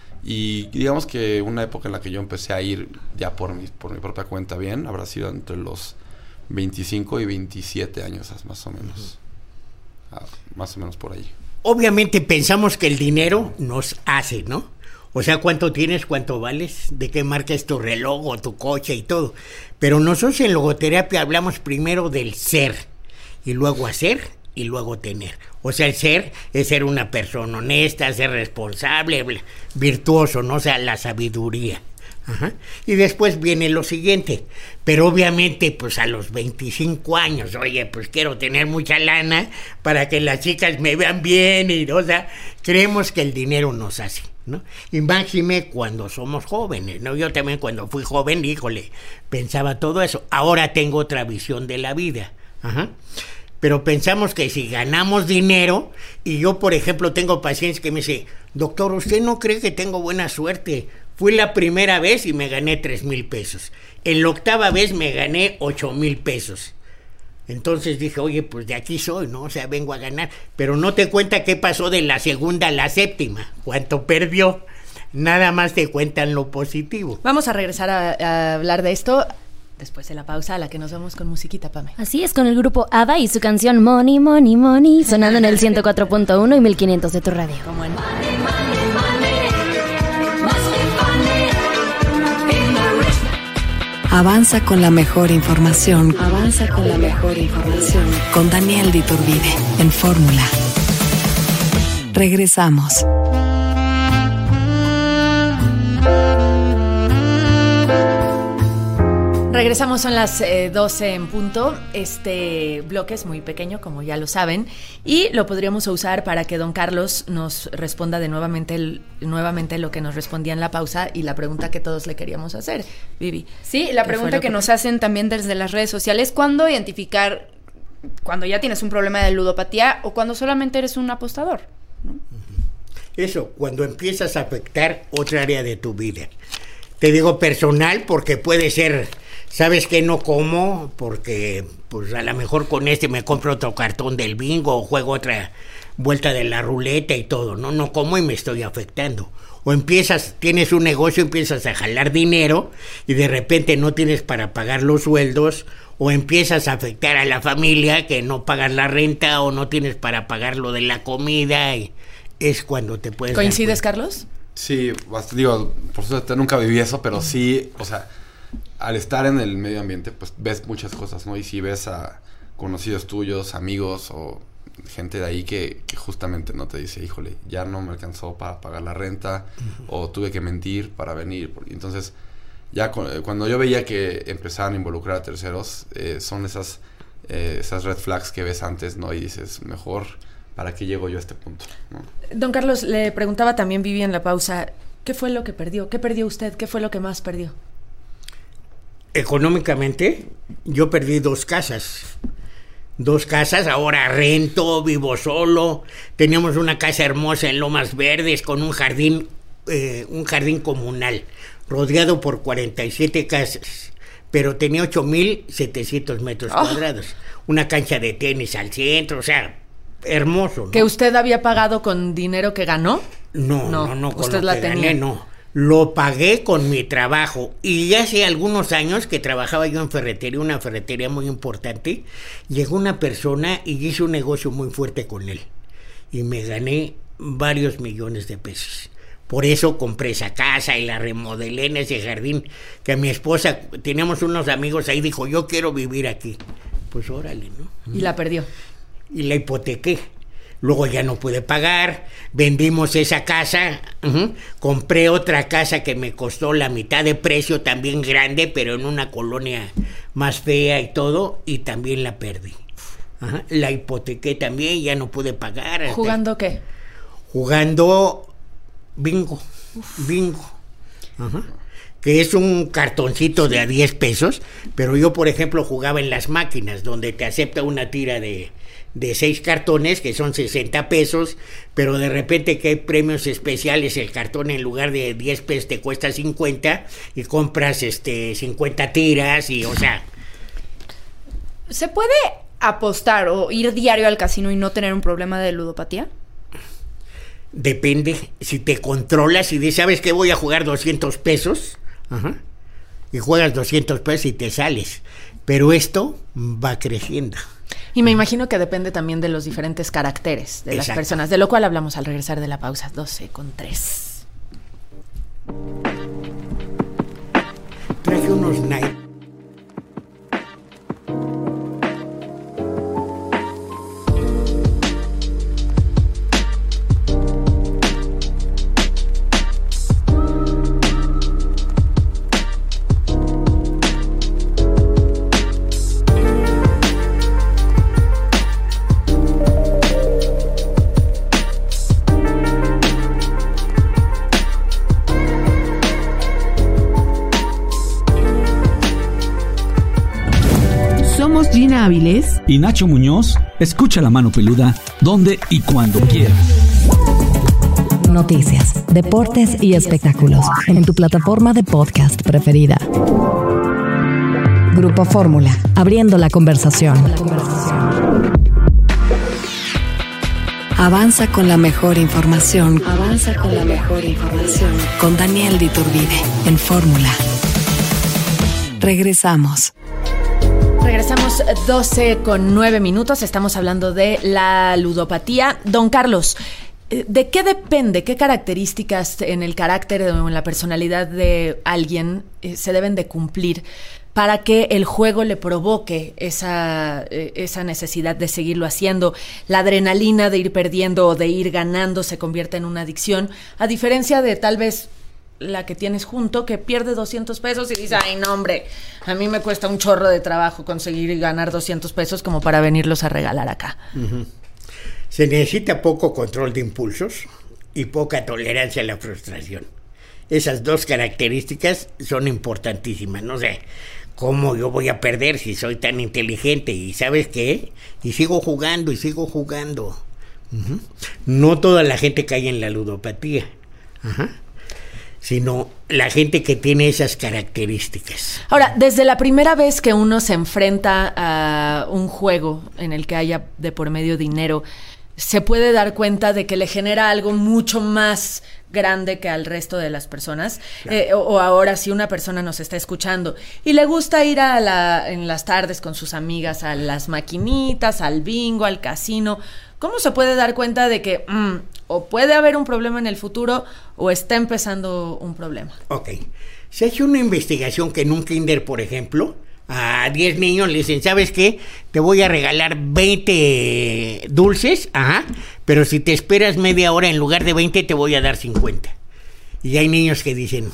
Speaker 10: Y digamos que una época en la que yo empecé a ir ya por mi, por mi propia cuenta bien, habrá sido entre los veinticinco y veintisiete años más o menos. Uh-huh. Ah, más o menos por ahí.
Speaker 9: Obviamente pensamos que el dinero nos hace, ¿no? O sea, cuánto tienes, cuánto vales, de qué marca es tu reloj o tu coche y todo. Pero nosotros en logoterapia hablamos primero del ser, y luego hacer, y luego tener. O sea, el ser es ser una persona honesta, ser responsable, virtuoso, ¿no? O sea, la sabiduría. Ajá. Y después viene lo siguiente, pero obviamente pues a los veinticinco años, oye, pues quiero tener mucha lana para que las chicas me vean bien y, o sea, creemos que el dinero nos hace, ¿no? Y máxime cuando somos jóvenes, ¿no? Yo también cuando fui joven, híjole, pensaba todo eso. Ahora tengo otra visión de la vida. Ajá. Pero pensamos que si ganamos dinero, y yo, por ejemplo, tengo pacientes que me dicen, doctor, ¿usted no cree que tengo buena suerte? Fui la primera vez y me gané tres mil pesos. En la octava vez me gané ocho mil pesos. Entonces dije, oye, pues de aquí soy, ¿no? O sea, vengo a ganar. Pero no te cuenta qué pasó de la segunda a la séptima. ¿Cuánto perdió? Nada más te cuentan lo positivo.
Speaker 4: Vamos a regresar a, a hablar de esto después de la pausa a la que nos vamos con musiquita, Pame.
Speaker 6: Así es, con el grupo ABBA y su canción Money, Money, Money, sonando en el ciento cuatro punto uno y mil quinientos de tu radio.
Speaker 4: Como en...
Speaker 3: Avanza con la mejor información. Avanza con la mejor información. Con Daniel de Iturbide, en Fórmula. Regresamos.
Speaker 4: Regresamos, son las eh, doce en punto. Este bloque es muy pequeño, como ya lo saben, y lo podríamos usar para que don Carlos nos responda de nuevamente, el, nuevamente lo que nos respondía en la pausa y la pregunta que todos le queríamos hacer. Vivi.
Speaker 5: Sí, la pregunta que, que nos hacen también desde las redes sociales, ¿cuándo identificar cuando ya tienes un problema de ludopatía o cuando solamente eres un apostador? ¿No?
Speaker 9: Eso, cuando empiezas a afectar otra área de tu vida. Te digo personal porque puede ser... ¿Sabes qué? No como porque pues a lo mejor con este me compro otro cartón del bingo o juego otra vuelta de la ruleta y todo, ¿no? No como y me estoy afectando. O empiezas, tienes un negocio, empiezas a jalar dinero y de repente no tienes para pagar los sueldos, o empiezas a afectar a la familia que no pagas la renta o no tienes para pagar lo de la comida, y es cuando te puedes...
Speaker 4: ¿Coincides, Carlos?
Speaker 10: Sí, digo, por suerte nunca viví eso, pero sí, o sea, al estar en el medio ambiente, pues ves muchas cosas, ¿no? Y si ves a conocidos tuyos, amigos o gente de ahí que, que justamente no te dice, híjole, ya no me alcanzó para pagar la renta, uh-huh. o tuve que mentir para venir. Entonces, ya cu- cuando yo veía que empezaban a involucrar a terceros, eh, son esas, eh, esas red flags que ves antes, ¿no? Y dices, mejor, ¿para qué llego yo a este punto? ¿No?
Speaker 4: Don Carlos, le preguntaba también, Vivi, en la pausa, ¿qué fue lo que perdió? ¿Qué perdió usted? ¿Qué fue lo que más perdió?
Speaker 9: Económicamente, yo perdí dos casas. Dos casas, ahora rento, vivo solo. Teníamos una casa hermosa en Lomas Verdes con un jardín, eh, un jardín comunal, rodeado por cuarenta y siete casas, pero tenía ocho mil setecientos metros oh. cuadrados. Una cancha de tenis al centro, o sea, hermoso, ¿no?
Speaker 4: ¿Que usted había pagado con dinero que ganó?
Speaker 9: No, no, no, no con
Speaker 4: usted
Speaker 9: lo
Speaker 4: la
Speaker 9: que
Speaker 4: tenía.
Speaker 9: gané, no. Lo pagué con mi trabajo y hace algunos años que trabajaba yo en ferretería, una ferretería muy importante, llegó una persona y hice un negocio muy fuerte con él y me gané varios millones de pesos. Por eso compré esa casa y la remodelé en ese jardín, que a mi esposa, teníamos unos amigos ahí, dijo, yo quiero vivir aquí. Pues órale, ¿no?
Speaker 4: Y la perdió.
Speaker 9: Y la hipotequé. Luego ya no pude pagar, vendimos esa casa, uh-huh. compré otra casa que me costó la mitad de precio, también grande, pero en una colonia más fea y todo, y también la perdí. Uh-huh. La hipotequé también, ya no pude pagar.
Speaker 4: ¿Jugando qué?
Speaker 9: Jugando bingo, Uf. bingo. Uh-huh. Que es un cartoncito de a diez pesos, pero yo, por ejemplo, jugaba en las máquinas, donde te acepta una tira de... de seis cartones, que son sesenta pesos, pero de repente que hay premios especiales, el cartón en lugar de diez pesos te cuesta cincuenta, y compras este cincuenta tiras, y o sea...
Speaker 5: ¿Se puede apostar o ir diario al casino y no tener un problema de ludopatía?
Speaker 9: Depende, si te controlas y dices, ¿sabes qué? Voy a jugar doscientos pesos, ajá, y juegas doscientos pesos y te sales, pero esto va creciendo.
Speaker 4: Y me imagino que depende también de los diferentes caracteres de Exacto. las personas, de lo cual hablamos al regresar de la pausa. doce con tres.
Speaker 9: Traje unos Nike.
Speaker 7: Gina Áviles
Speaker 11: y Nacho Muñoz. Escucha La Mano Peluda donde y cuando quieras.
Speaker 3: Noticias, deportes y espectáculos en tu plataforma de podcast preferida. Grupo Fórmula, abriendo la conversación. Avanza con la mejor información. Avanza con la mejor información. Con Daniel de Iturbide en Fórmula. Regresamos.
Speaker 4: Regresamos doce con nueve minutos. Estamos hablando de la ludopatía. Don Carlos, ¿de qué depende, qué características en el carácter o en la personalidad de alguien eh, se deben de cumplir para que el juego le provoque esa, eh, esa necesidad de seguirlo haciendo? La adrenalina de ir perdiendo o de ir ganando se convierte en una adicción, a diferencia de tal vez la que tienes junto, que pierde doscientos pesos y dice, ay, no, hombre, a mí me cuesta un chorro de trabajo conseguir y ganar doscientos pesos como para venirlos a regalar acá.
Speaker 9: Uh-huh. Se necesita poco control de impulsos y poca tolerancia a la frustración. Esas dos características son importantísimas. No sé cómo yo voy a perder si soy tan inteligente, y ¿sabes qué? Y sigo jugando y sigo jugando. Uh-huh. No toda la gente cae en la ludopatía. Ajá. Uh-huh. Sino la gente que tiene esas características.
Speaker 4: Ahora, desde la primera vez que uno se enfrenta a un juego en el que haya de por medio dinero, se puede dar cuenta de que le genera algo mucho más grande que al resto de las personas. Claro. Eh, o, o ahora si una persona nos está escuchando y le gusta ir a la, en las tardes con sus amigas a las maquinitas, al bingo, al casino, ¿cómo se puede dar cuenta de que mm, o puede haber un problema en el futuro o está empezando un problema?
Speaker 9: Ok. Se ha hecho una investigación que en un kinder, por ejemplo, a diez niños le dicen, ¿sabes qué? Te voy a regalar veinte dulces, ajá, pero si te esperas media hora en lugar de veinte te voy a dar cincuenta. Y hay niños que dicen,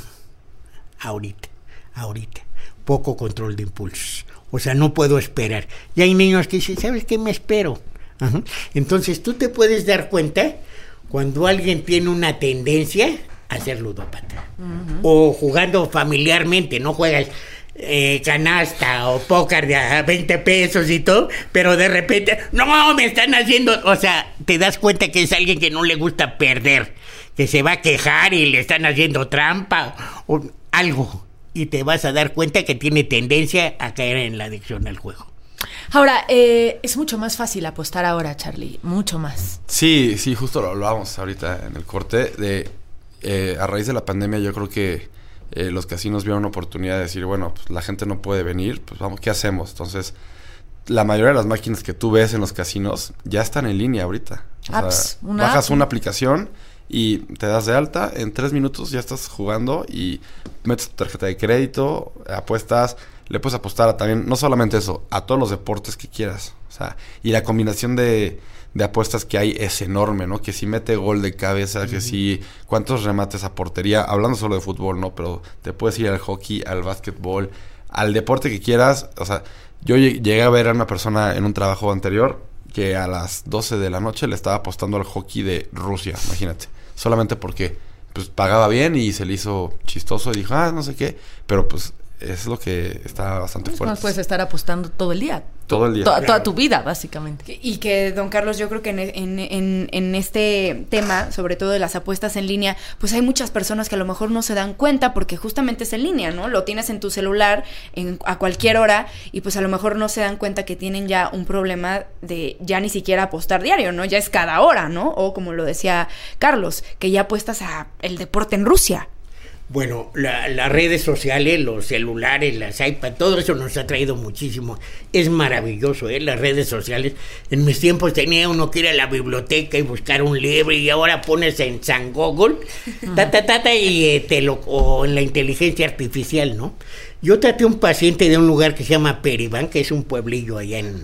Speaker 9: ahorita, ahorita, poco control de impulsos. O sea, no puedo esperar. Y hay niños que dicen, ¿sabes qué? Me espero. Ajá. Entonces tú te puedes dar cuenta cuando alguien tiene una tendencia a ser ludópata. Uh-huh. O jugando familiarmente, no juegas eh, canasta o póker de a veinte pesos y todo, pero de repente, no, me están haciendo, o sea, te das cuenta que es alguien que no le gusta perder, que se va a quejar y le están haciendo trampa o algo, y te vas a dar cuenta que tiene tendencia a caer en la adicción al juego.
Speaker 4: Ahora, eh, es mucho más fácil apostar ahora, Charlie, mucho más.
Speaker 10: Sí, sí, justo lo hablábamos ahorita en el corte de, eh, a raíz de la pandemia yo creo que eh, los casinos vieron una oportunidad de decir, bueno, pues la gente no puede venir, pues vamos, ¿qué hacemos? Entonces, la mayoría de las máquinas que tú ves en los casinos ya están en línea ahorita. O
Speaker 4: Apps,
Speaker 10: sea,
Speaker 4: una
Speaker 10: bajas
Speaker 4: app.
Speaker 10: una aplicación y te das de alta, en tres minutos ya estás jugando y metes tu tarjeta de crédito, apuestas, le puedes apostar a también, no solamente eso, a todos los deportes que quieras. O sea, y la combinación de, de apuestas que hay es enorme, ¿no? Que si mete gol de cabeza, uh-huh. que si cuántos remates a portería, hablando solo de fútbol, ¿no? Pero te puedes ir al hockey, al básquetbol, al deporte que quieras. O sea, yo llegué a ver a una persona en un trabajo anterior que a las doce de la noche le estaba apostando al hockey de Rusia, imagínate. Solamente porque pues pagaba bien y se le hizo chistoso y dijo, ah, no sé qué, pero pues es lo que está bastante fuerte.
Speaker 4: No puedes estar apostando todo el día.
Speaker 10: Todo el día.
Speaker 4: To-
Speaker 10: Claro.
Speaker 4: Toda tu vida, básicamente.
Speaker 5: Y que, don Carlos, yo creo que en, en, en, en este tema, sobre todo de las apuestas en línea, pues hay muchas personas que a lo mejor no se dan cuenta porque justamente es en línea, ¿no? Lo tienes en tu celular en, a cualquier hora y pues a lo mejor no se dan cuenta que tienen ya un problema de ya ni siquiera apostar diario, ¿no? Ya es cada hora, ¿no? O como lo decía Carlos, que ya apuestas a el deporte en Rusia.
Speaker 9: Bueno, la, las redes sociales, los celulares, las iPads, todo eso nos ha traído muchísimo. Es maravilloso, ¿eh? Las redes sociales. En mis tiempos tenía uno que ir a la biblioteca y buscar un libro y ahora pones en San Google, ta, ta, ta, ta, y eh, te lo, o en la inteligencia artificial, ¿no? Yo traté a un paciente de un lugar que se llama Peribán, que es un pueblillo allá en,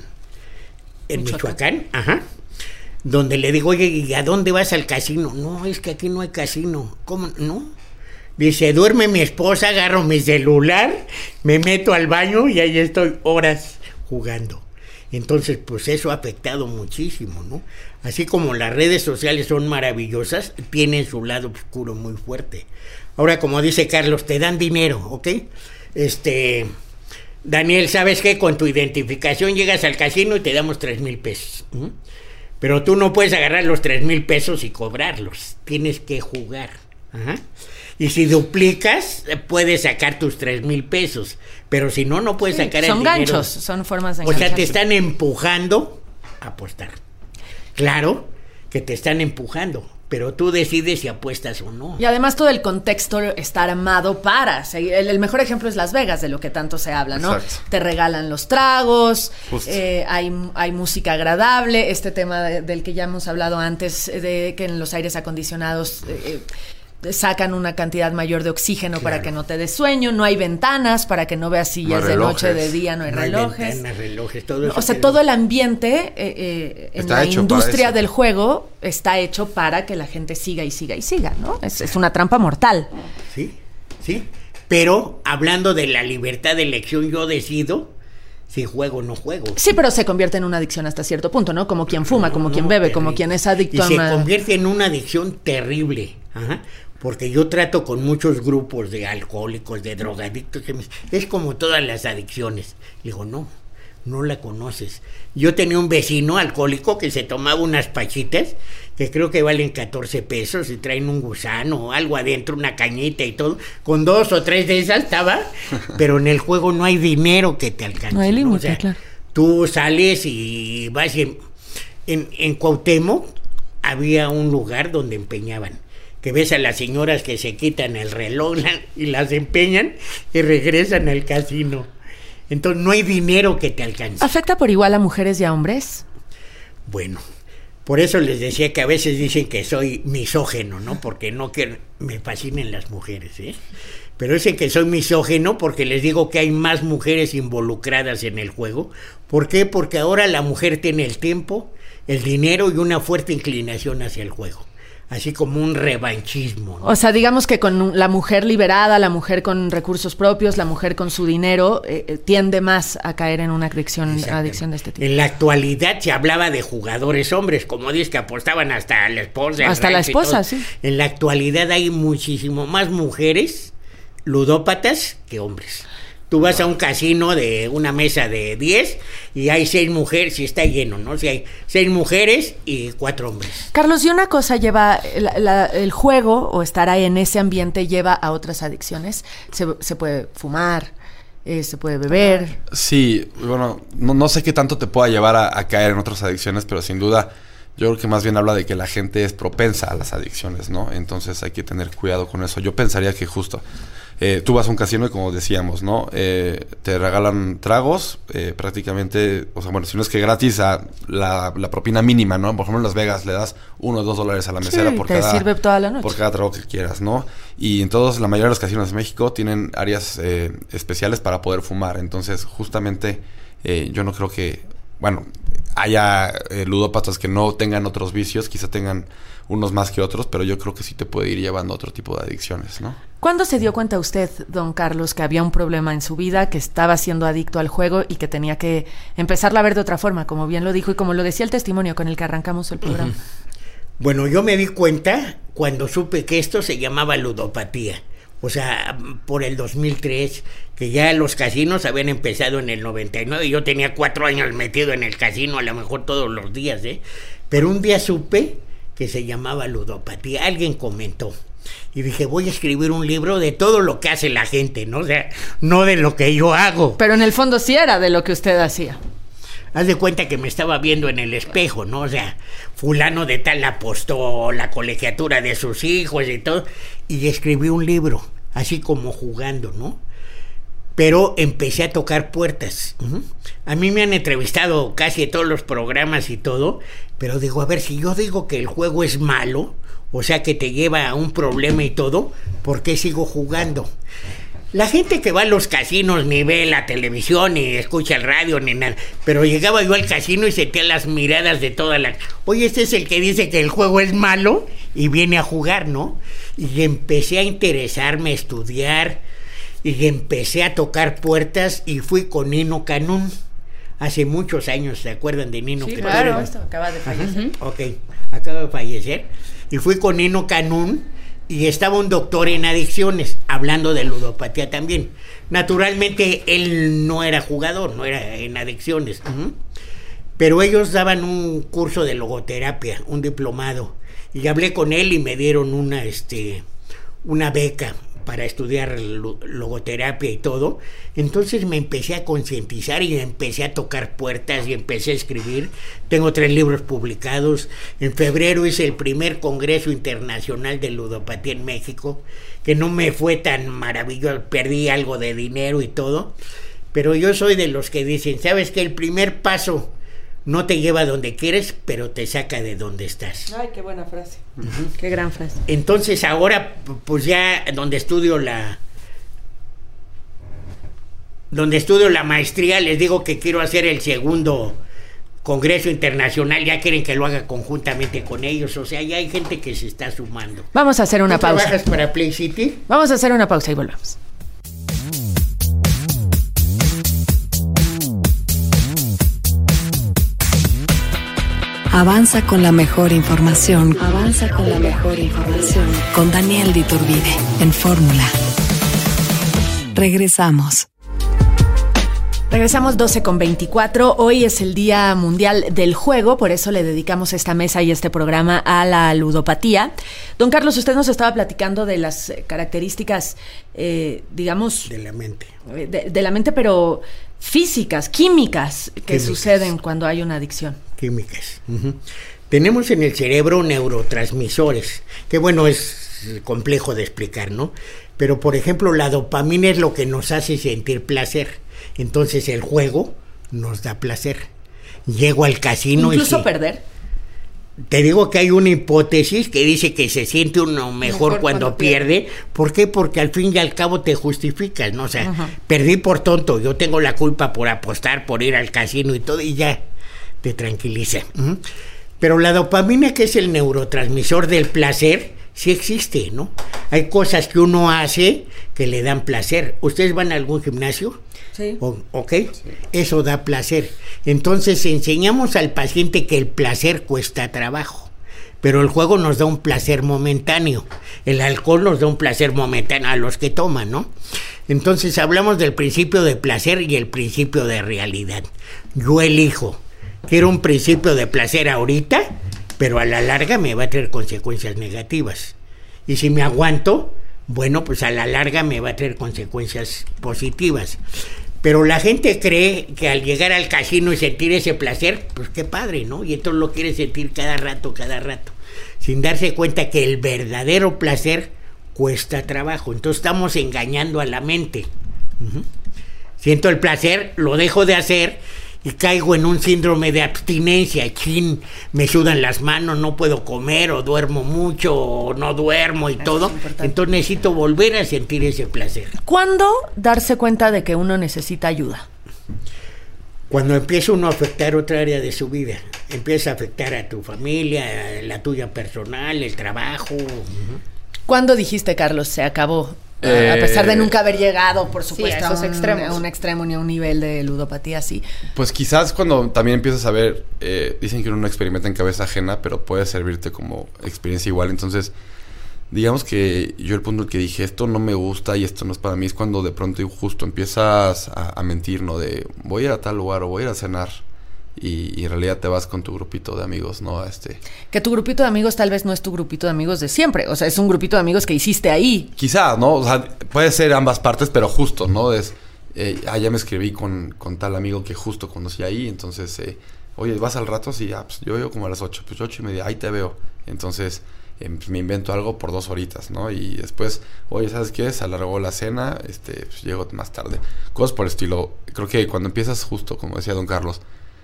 Speaker 9: en Michoacán, Michoacán ajá, donde le digo, oye, ¿y a dónde vas al casino? No, es que aquí no hay casino. ¿Cómo? ¿No? Dice, duerme mi esposa, agarro mi celular, me meto al baño y ahí estoy horas jugando. Entonces, pues eso ha afectado muchísimo, ¿no? Así como las redes sociales son maravillosas, tienen su lado oscuro muy fuerte. Ahora, como dice Carlos, te dan dinero, ¿ok? Este, Daniel, ¿sabes qué? Con tu identificación llegas al casino y te damos tres mil pesos. ¿Mm? Pero tú no puedes agarrar los tres mil pesos y cobrarlos. Tienes que jugar. Ajá. Y si duplicas, puedes sacar tus tres mil pesos. Pero si no, no puedes
Speaker 4: Sí,
Speaker 9: sacar el
Speaker 4: son
Speaker 9: dinero.
Speaker 4: ganchos, son formas de
Speaker 9: O sea,
Speaker 4: enganchar.
Speaker 9: te están empujando a apostar. Claro que te están empujando, pero tú decides si apuestas o no.
Speaker 4: Y además todo el contexto está armado para. El, el mejor ejemplo es Las Vegas, de lo que tanto se habla, ¿no?
Speaker 10: Exacto.
Speaker 4: Te regalan los tragos,
Speaker 10: Justo.
Speaker 4: eh, hay, hay música agradable, este tema de- del que ya hemos hablado antes, de que en los aires acondicionados eh, eh, sacan una cantidad mayor de oxígeno para que no te des sueño, no hay ventanas para que no veas si
Speaker 10: No
Speaker 4: ya
Speaker 10: hay
Speaker 4: es de noche,
Speaker 10: relojes.
Speaker 4: de día, no hay
Speaker 9: No hay
Speaker 4: relojes.
Speaker 9: ventanas, relojes, todo
Speaker 4: No,
Speaker 9: eso
Speaker 4: o sea,
Speaker 9: te-
Speaker 4: todo el ambiente eh, eh, en
Speaker 10: Está
Speaker 4: la
Speaker 10: hecho para
Speaker 4: industria
Speaker 10: eso.
Speaker 4: del juego está hecho para que la gente siga y siga y siga, ¿no? Es, es una trampa mortal.
Speaker 9: Sí, sí. Pero hablando de la libertad de elección, yo decido si juego o no juego.
Speaker 4: Sí, pero se convierte en una adicción hasta cierto punto, ¿no? Como quien fuma, como
Speaker 9: No,
Speaker 4: quien bebe,
Speaker 9: terrible.
Speaker 4: como quien es adicto
Speaker 9: y
Speaker 4: a
Speaker 9: se
Speaker 4: una...
Speaker 9: convierte en una adicción terrible. Ajá. Porque yo trato con muchos grupos de alcohólicos, de drogadictos, que me dicen, es como todas las adicciones. Le digo, no, no la conoces. Yo tenía un vecino alcohólico que se tomaba unas pachitas que creo que valen catorce pesos y traen un gusano o algo adentro, una cañita y todo. Con dos o tres de esas estaba, pero en el juego no hay dinero que te alcance.
Speaker 4: No hay límite,
Speaker 9: O sea,
Speaker 4: claro.
Speaker 9: tú sales y vas y en, en, en Cuauhtémoc había un lugar donde empeñaban. que ves a las señoras que se quitan el reloj y las empeñan y regresan al casino. Entonces no hay dinero que te alcance.
Speaker 4: ¿Afecta por igual a mujeres y a hombres?
Speaker 9: Bueno, por eso les decía que a veces dicen que soy misógeno, ¿no? Porque no que me fascinen las mujeres, ¿eh? Pero dicen que soy misógeno porque les digo que hay más mujeres involucradas en el juego. ¿Por qué? Porque ahora la mujer tiene el tiempo, el dinero y una fuerte inclinación hacia el juego. Así como un revanchismo, ¿no?
Speaker 4: O sea, digamos que con la mujer liberada, la mujer con recursos propios, la mujer con su dinero, eh, tiende más a caer en una adicción, adicción de este tipo.
Speaker 9: En la actualidad se hablaba de jugadores hombres, como dices, que apostaban hasta la esposa.
Speaker 4: Hasta la esposa, sí.
Speaker 9: En la actualidad hay muchísimo más mujeres ludópatas que hombres. Tú vas a un casino de una mesa de diez y hay seis mujeres, y está lleno, ¿no? O sea, hay seis mujeres y cuatro hombres.
Speaker 4: Carlos, ¿y una cosa lleva, la, la, el juego o estar ahí en ese ambiente lleva a otras adicciones? Se, se puede fumar, eh, se puede beber.
Speaker 10: Sí, bueno, no, no sé qué tanto te pueda llevar a, a caer en otras adicciones, pero sin duda yo creo que más bien habla de que la gente es propensa a las adicciones, ¿no? Entonces hay que tener cuidado con eso. Yo pensaría que justo... Eh, tú vas a un casino y como decíamos, ¿no? Eh, te regalan tragos, eh, prácticamente, o sea, bueno, si no es que gratis a la, la propina mínima, ¿no? Por ejemplo, en Las Vegas le das uno o dos dólares a la mesera
Speaker 4: sí,
Speaker 10: por,
Speaker 4: te
Speaker 10: cada,
Speaker 4: sirve toda la noche.
Speaker 10: por cada trago que quieras, ¿no? Y en todos, la mayoría de los casinos de México tienen áreas eh, especiales para poder fumar. Entonces, justamente, eh, yo no creo que, bueno, haya eh, ludópatas que no tengan otros vicios, quizá tengan unos más que otros, pero yo creo que sí te puede ir llevando a otro tipo de adicciones, ¿no?
Speaker 4: ¿Cuándo se dio cuenta usted, don Carlos, que había un problema en su vida, que estaba siendo adicto al juego y que tenía que empezarla a ver de otra forma, como bien lo dijo y como lo decía el testimonio con el que arrancamos el programa?
Speaker 9: Uh-huh. Bueno, yo me di cuenta cuando supe que esto se llamaba ludopatía. O sea, por el dos mil tres, que ya los casinos habían empezado en el noventa y nueve. Yo tenía cuatro años metido en el casino, a lo mejor todos los días, ¿eh? Pero un día supe que se llamaba ludopatía. Alguien comentó. Y dije, voy a escribir un libro de todo lo que hace la gente, ¿no? O sea, no de lo que yo hago.
Speaker 4: Pero en el fondo sí era de lo que usted hacía.
Speaker 9: Haz de cuenta que me estaba viendo en el espejo, ¿no? O sea, fulano de tal apostó la colegiatura de sus hijos y todo. Y escribí un libro, así como jugando, ¿no? Pero empecé a tocar puertas. Uh-huh. A mí me han entrevistado casi en todos los programas y todo, pero digo, a ver, si yo digo que el juego es malo, o sea, que te lleva a un problema y todo, ¿por qué sigo jugando? La gente que va a los casinos ni ve la televisión, ni escucha el radio, ni nada. Pero llegaba yo al casino y sentía las miradas de toda la... Oye, este es el que dice que el juego es malo y viene a jugar, ¿no? Y empecé a interesarme, a estudiar, y empecé a tocar puertas y fui con Nino Canún. Hace muchos años, ¿se acuerdan de Nino?
Speaker 4: Sí,
Speaker 9: que
Speaker 4: claro, esto acaba de fallecer.
Speaker 9: Uh-huh. Ok, acaba de fallecer. Y fui con Nino Canún y estaba un doctor en adicciones, hablando de ludopatía también. Naturalmente, él no era jugador, no era en adicciones. Uh-huh. Pero ellos daban un curso de logoterapia, un diplomado. Y hablé con él y me dieron una, este, una beca para estudiar logoterapia y todo. Entonces me empecé a concientizar y empecé a tocar puertas y empecé a escribir. Tengo tres libros publicados. En febrero hice el primer Congreso Internacional de Ludopatía en México, que no me fue tan maravilloso, perdí algo de dinero y todo, pero yo soy de los que dicen, ¿sabes qué? El primer paso no te lleva a donde quieres, pero te saca de donde estás.
Speaker 4: Ay, qué buena frase. Uh-huh. Qué gran frase.
Speaker 9: Entonces ahora, pues ya donde estudio la... Donde estudio la maestría, les digo que quiero hacer el segundo Congreso Internacional. Ya quieren que lo haga conjuntamente con ellos. O sea, ya hay gente que se está sumando.
Speaker 4: Vamos a hacer una
Speaker 9: ¿Tú
Speaker 4: pausa.
Speaker 9: ¿Trabajas para Play City?
Speaker 4: Vamos a hacer una pausa y volvemos.
Speaker 3: Avanza con la mejor información. Avanza con la mejor información. Con Daniel de Iturbide, en Fórmula. Regresamos.
Speaker 4: Regresamos doce con veinticuatro. Hoy es el Día Mundial del Juego, por eso le dedicamos esta mesa y este programa a la ludopatía. Don Carlos, usted nos estaba platicando de las características, eh, digamos...
Speaker 9: De la mente.
Speaker 4: De, de la mente, pero físicas, químicas, que químicas. Suceden cuando hay una adicción.
Speaker 9: Químicas. Uh-huh. Tenemos en el cerebro neurotransmisores, que bueno, es complejo de explicar, ¿no? Pero, por ejemplo, la dopamina es lo que nos hace sentir placer. Entonces, el juego nos da placer. Llego al casino y...
Speaker 4: ¿Incluso
Speaker 9: sí,
Speaker 4: perder?
Speaker 9: te digo que hay una hipótesis que dice que se siente uno mejor, mejor cuando, cuando pierde. pierde. ¿Por qué? Porque al fin y al cabo te justificas, ¿no? O sea, uh-huh. perdí por tonto, yo tengo la culpa por apostar, por ir al casino y todo, y ya te tranquiliza. Uh-huh. Pero la dopamina, que es el neurotransmisor del placer, sí existe, ¿no? Hay cosas que uno hace que le dan placer. ¿Ustedes van a algún gimnasio?
Speaker 4: Sí.
Speaker 9: O, ¿Ok? Sí. Eso da placer. Entonces enseñamos al paciente que el placer cuesta trabajo, pero el juego nos da un placer momentáneo. El alcohol nos da un placer momentáneo a los que toman, ¿no? Entonces hablamos del principio de placer y el principio de realidad. Yo elijo. Quiero un principio de placer ahorita, pero a la larga me va a traer consecuencias negativas. Y si me aguanto, bueno, pues a la larga me va a traer consecuencias positivas. Pero la gente cree que al llegar al casino y sentir ese placer, pues qué padre, ¿no? Y entonces lo quiere sentir cada rato, cada rato, sin darse cuenta que el verdadero placer cuesta trabajo. Entonces estamos engañando a la mente. Uh-huh. Siento el placer, lo dejo de hacer y caigo en un síndrome de abstinencia. Chin, me sudan las manos, no puedo comer, o duermo mucho, o no duermo y Eso todo. Entonces necesito volver a sentir ese placer.
Speaker 4: ¿Cuándo darse cuenta de que uno necesita ayuda?
Speaker 9: Cuando empieza uno a afectar otra área de su vida. Empieza a afectar a tu familia, a la tuya personal, el trabajo. Uh-huh.
Speaker 4: ¿Cuándo dijiste, Carlos, se acabó? Eh, a pesar de nunca haber llegado, por supuesto, sí, a, esos a, un, extremos. a un extremo ni a un nivel de ludopatía así.
Speaker 10: Pues quizás cuando también empiezas a ver, eh, dicen que uno experimenta en cabeza ajena, pero puede servirte como experiencia igual. Entonces, digamos que yo el punto en que dije, esto no me gusta y esto no es para mí, es cuando de pronto justo empiezas a, a mentir, ¿no? De voy a ir a tal lugar o voy a ir a cenar. Y, y en realidad te vas con tu grupito de amigos, ¿no? Este...
Speaker 4: Que tu grupito de amigos tal vez no es tu grupito de amigos de siempre. O sea, es un grupito de amigos que hiciste ahí.
Speaker 10: Quizá, ¿no? O sea, puede ser ambas partes, pero justo, ¿no? Es, eh, ah, ya me escribí con, con tal amigo que justo conocí ahí. Entonces, eh, oye, ¿vas al rato? Sí, ah, pues yo veo como a las ocho. Pues ocho y media, ahí te veo. Entonces, eh, pues me invento algo por dos horitas, ¿no? Y después, oye, ¿sabes qué? Se alargó la cena, este, pues llego más tarde. Cosas por el estilo. Creo que cuando empiezas justo, como decía don Carlos,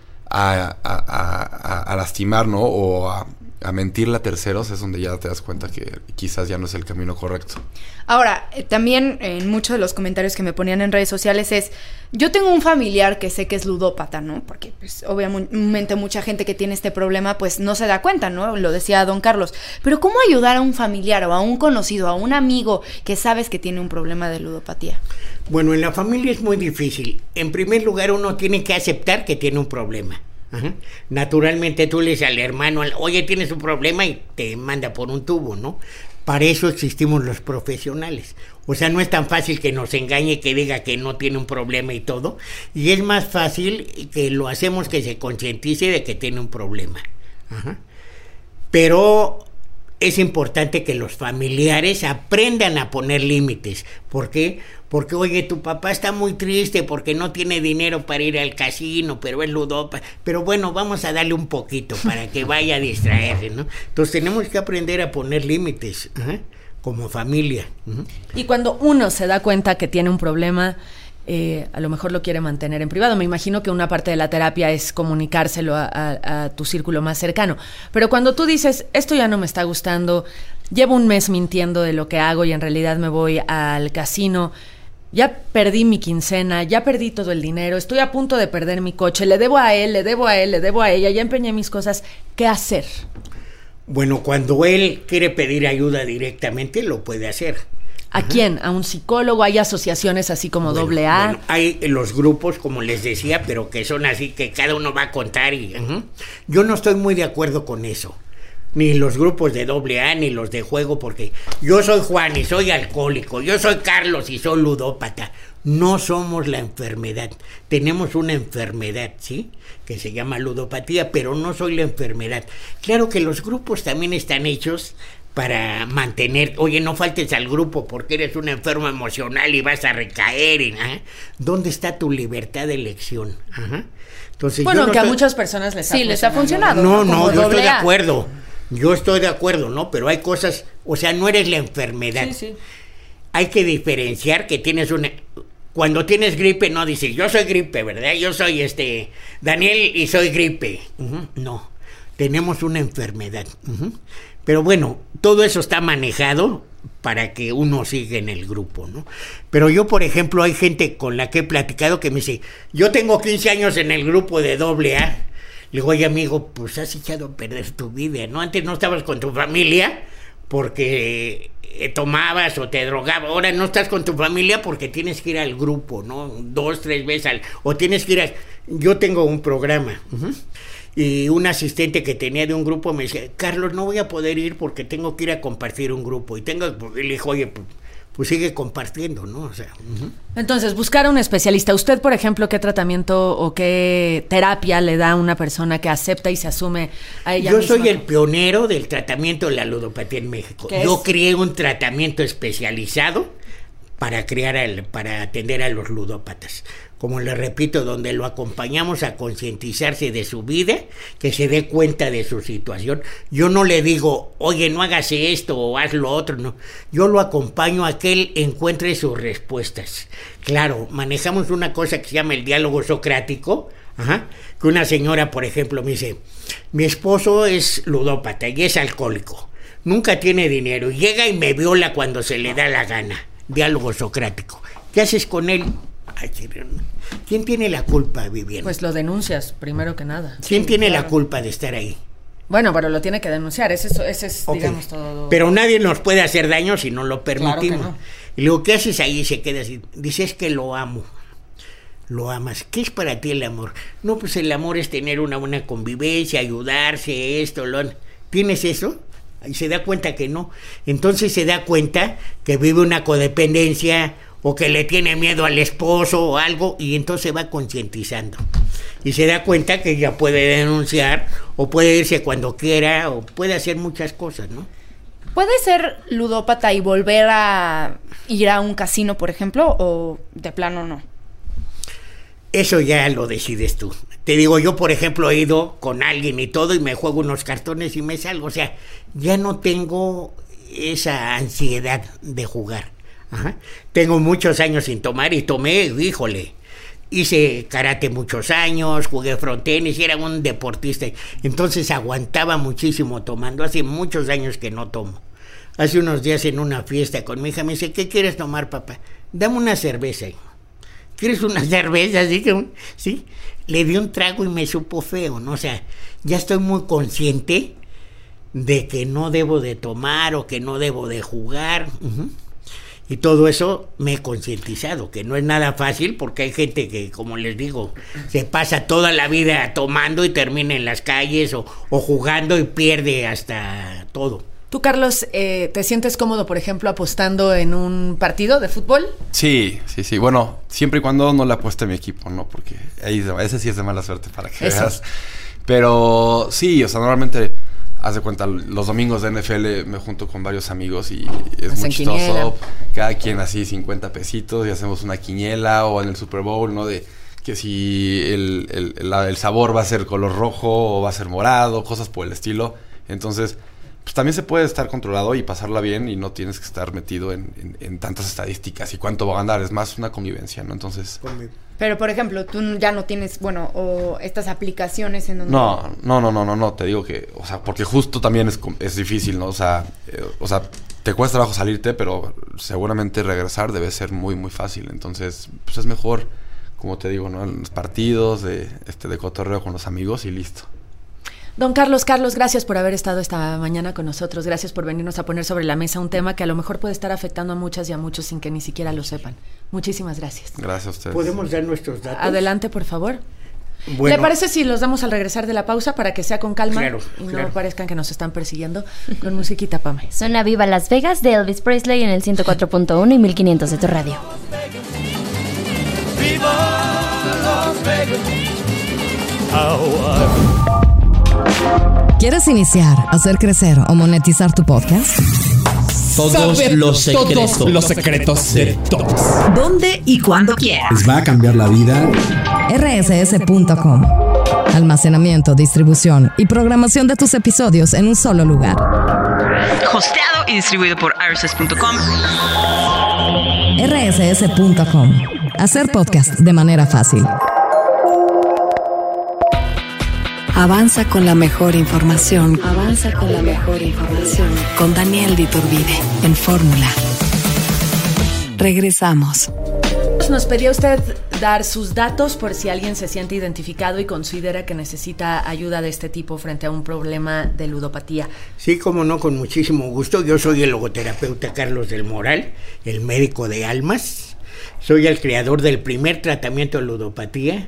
Speaker 10: A, a, a, a lastimar, ¿no? O a, a mentirle a terceros, es donde ya te das cuenta que quizás ya no es el camino correcto.
Speaker 5: Ahora, eh, también en muchos de los comentarios que me ponían en redes sociales es, yo tengo un familiar que sé que es ludópata, ¿no? Porque pues, obviamente mucha gente que tiene este problema pues no se da cuenta, ¿no? Lo decía don Carlos. Pero ¿cómo ayudar a un familiar o a un conocido, a un amigo que sabes que tiene un problema de ludopatía?
Speaker 9: Bueno, en la familia es muy difícil. En primer lugar, uno tiene que aceptar que tiene un problema. Ajá. Naturalmente tú le dices al hermano, oye, tienes un problema, y te manda por un tubo, ¿no? Para eso existimos los profesionales. O sea, no es tan fácil que nos engañe, que diga que no tiene un problema y todo. Y es más fácil que lo hacemos que se concientice de que tiene un problema. Ajá. Pero es importante que los familiares aprendan a poner límites. ¿Por qué? Porque, oye, tu papá está muy triste porque no tiene dinero para ir al casino, pero es ludópata. Pero bueno, vamos a darle un poquito para que vaya a distraerse, ¿no? Entonces tenemos que aprender a poner límites, ajá, como familia. Uh-huh.
Speaker 4: Y cuando uno se da cuenta que tiene un problema, eh, a lo mejor lo quiere mantener en privado. Me imagino que una parte de la terapia es comunicárselo a, a, a tu círculo más cercano. Pero cuando tú dices, esto ya no me está gustando, llevo un mes mintiendo de lo que hago y en realidad me voy al casino, ya perdí mi quincena, ya perdí todo el dinero, estoy a punto de perder mi coche, le debo a él, le debo a él, le debo a ella, ya empeñé mis cosas, ¿qué hacer?
Speaker 9: Bueno, cuando él quiere pedir ayuda directamente, lo puede hacer.
Speaker 4: ¿A Ajá. quién? ¿A un psicólogo? ¿Hay asociaciones así como
Speaker 9: bueno,
Speaker 4: doble A?
Speaker 9: Bueno, hay los grupos, como les decía, pero que son así, que cada uno va a contar y... Uh-huh. Yo no estoy muy de acuerdo con eso. Ni los grupos de doble A, ni los de juego, porque yo soy Juan y soy alcohólico, yo soy Carlos y soy ludópata. No somos la enfermedad. Tenemos una enfermedad, ¿sí? Que se llama ludopatía, pero no soy la enfermedad. Claro que los grupos también están hechos para mantener, oye, no faltes al grupo porque eres un enfermo emocional y vas a recaer. En, ¿eh? ¿Dónde está tu libertad de elección? Ajá. Entonces,
Speaker 4: bueno,
Speaker 9: yo no
Speaker 4: que
Speaker 9: estoy...
Speaker 4: a muchas personas les ha
Speaker 5: sí, les ha funcionado.
Speaker 9: No, no, yo estoy de acuerdo. Yo estoy de acuerdo, ¿no? Pero hay cosas, o sea, no eres la enfermedad.
Speaker 4: Sí, sí.
Speaker 9: Hay que diferenciar que tienes una... Cuando tienes gripe no dices, yo soy gripe, ¿verdad? Yo soy este Daniel y soy gripe. Uh-huh. No, tenemos una enfermedad. Uh-huh. Pero bueno, todo eso está manejado para que uno siga en el grupo, ¿no? Pero yo, por ejemplo, hay gente con la que he platicado que me dice, yo tengo quince años en el grupo de doble A. Le digo, oye, amigo, pues has echado a perder tu vida, ¿no? Antes no estabas con tu familia porque tomabas o te drogabas, ahora no estás con tu familia porque tienes que ir al grupo, ¿no? Dos, tres veces al... O tienes que ir a... Yo tengo un programa, uh-huh, y un asistente que tenía de un grupo me decía, Carlos, no voy a poder ir porque tengo que ir a compartir un grupo. Y tengo... Y le dije, oye, pues, pues sigue compartiendo, ¿no? O sea... Uh-huh.
Speaker 4: Entonces, buscar a un especialista. Usted, por ejemplo, ¿qué tratamiento o qué terapia le da a una persona que acepta y se asume a ella
Speaker 9: Yo
Speaker 4: misma?
Speaker 9: soy el pionero del tratamiento de la ludopatía en México. Yo es? creé un tratamiento especializado para crear al, para atender a los ludópatas. Como le repito, donde lo acompañamos a concientizarse de su vida, que se dé cuenta de su situación. Yo no le digo, oye, no hagas esto o haz lo otro, no. Yo lo acompaño a que él encuentre sus respuestas. Claro, manejamos una cosa que se llama el diálogo socrático, ajá, que una señora, por ejemplo, me dice, mi esposo es ludópata y es alcohólico, nunca tiene dinero, llega y me viola cuando se le da la gana. Diálogo socrático. ¿Qué haces con él? ¿Quién tiene la culpa, Viviana?
Speaker 4: Pues lo denuncias, primero que nada.
Speaker 9: ¿Quién
Speaker 4: sí,
Speaker 9: tiene
Speaker 4: claro.
Speaker 9: la culpa de estar ahí?
Speaker 4: Bueno, pero lo tiene que denunciar, ese es, ese es okay. digamos, todo...
Speaker 9: Pero nadie nos puede hacer daño si no lo permitimos.
Speaker 4: Claro que no.
Speaker 9: Y luego, ¿qué haces ahí? Se queda así. Dices que lo amo. Lo amas. ¿Qué es para ti el amor? No, pues el amor es tener una buena convivencia, ayudarse, esto, lo... ¿Tienes eso? Y se da cuenta que no. Entonces se da cuenta que vive una codependencia o que le tiene miedo al esposo o algo, y entonces se va concientizando. Y se da cuenta que ella puede denunciar o puede irse cuando quiera o puede hacer muchas cosas, ¿no?
Speaker 5: ¿Puede ser ludópata y volver a ir a un casino, por ejemplo, o de plano no?
Speaker 9: Eso ya lo decides tú. Te digo, yo por ejemplo he ido con alguien y todo y me juego unos cartones y me salgo. O sea, ya no tengo esa ansiedad de jugar. Ajá. Tengo muchos años sin tomar y tomé, híjole, hice karate muchos años, jugué frontenis y era un deportista. Entonces aguantaba muchísimo tomando. Hace muchos años que no tomo. Hace unos días en una fiesta con mi hija me dice, ¿qué quieres tomar, papá? Dame una cerveza. ¿Quieres una cerveza? Así que, sí, le di un trago y me supo feo, ¿no? O sea, ya estoy muy consciente de que no debo de tomar o que no debo de jugar. Uh-huh. Y todo eso me he concientizado, que no es nada fácil porque hay gente que, como les digo, se pasa toda la vida tomando y termina en las calles o, o jugando y pierde hasta todo.
Speaker 4: ¿Tú, Carlos, eh, te sientes cómodo, por ejemplo, apostando en un partido de fútbol?
Speaker 10: Sí, sí, sí. Bueno, siempre y cuando no le apueste a mi equipo, ¿no? Porque ahí, ese sí es de mala suerte para que Eso. veas. Pero sí, o sea, normalmente, haz de cuenta, los domingos de N F L me junto con varios amigos y es muy chistoso. Cada quien así cincuenta pesitos y hacemos una quiniela, o en el Super Bowl, ¿no? De que si el, el, el, el sabor va a ser color rojo o va a ser morado, cosas por el estilo. Entonces, pues también se puede estar controlado y pasarla bien y no tienes que estar metido en, en, en tantas estadísticas y cuánto va a ganar. Es más una convivencia, ¿no? Entonces...
Speaker 5: Pero, por ejemplo, tú ya no tienes, bueno, o estas aplicaciones en donde...
Speaker 10: No, no, no, no, no, no, te digo que, o sea, porque justo también es, es difícil, ¿no? O sea, eh, o sea, te cuesta trabajo salirte, pero seguramente regresar debe ser muy, muy fácil. Entonces, pues es mejor, como te digo, ¿no? En los partidos de, este, de cotorreo con los amigos y listo.
Speaker 4: Don Carlos, Carlos, gracias por haber estado esta mañana con nosotros. Gracias por venirnos a poner sobre la mesa un tema que a lo mejor puede estar afectando a muchas y a muchos sin que ni siquiera lo sepan. Muchísimas gracias.
Speaker 10: Gracias a ustedes.
Speaker 9: ¿Podemos dar nuestros datos?
Speaker 4: Adelante, por favor.
Speaker 9: Bueno,
Speaker 4: ¿le parece si los damos al regresar de la pausa para que sea con calma
Speaker 9: claro,
Speaker 4: y no
Speaker 9: claro.
Speaker 4: parezcan que nos están persiguiendo? Con musiquita, Pame.
Speaker 6: Suena Viva Las Vegas de Elvis Presley en el ciento cuatro punto uno y mil quinientos de tu radio.
Speaker 12: Viva Las Vegas.
Speaker 3: ¿Quieres iniciar, hacer crecer o monetizar tu podcast?
Speaker 13: Todos
Speaker 14: Saber
Speaker 13: los secretos.
Speaker 14: Todos los secretos de todos.
Speaker 3: ¿Dónde y cuándo quieras?
Speaker 11: Les va a cambiar la vida.
Speaker 3: R S S punto com.
Speaker 2: almacenamiento, distribución y programación de tus episodios en un solo lugar.
Speaker 15: Hosteado y distribuido por R S S punto com.
Speaker 2: R S S punto com. Hacer podcast de manera fácil.
Speaker 3: Avanza con la mejor información. Avanza con la mejor información. Con Daniel de Iturbide en Fórmula. Regresamos.
Speaker 4: Nos pedía usted dar sus datos por si alguien se siente identificado y considera que necesita ayuda de este tipo frente a un problema de ludopatía.
Speaker 9: Sí, cómo no, con muchísimo gusto. Yo soy el logoterapeuta Carlos del Moral, el médico de almas. Soy el creador del primer tratamiento de ludopatía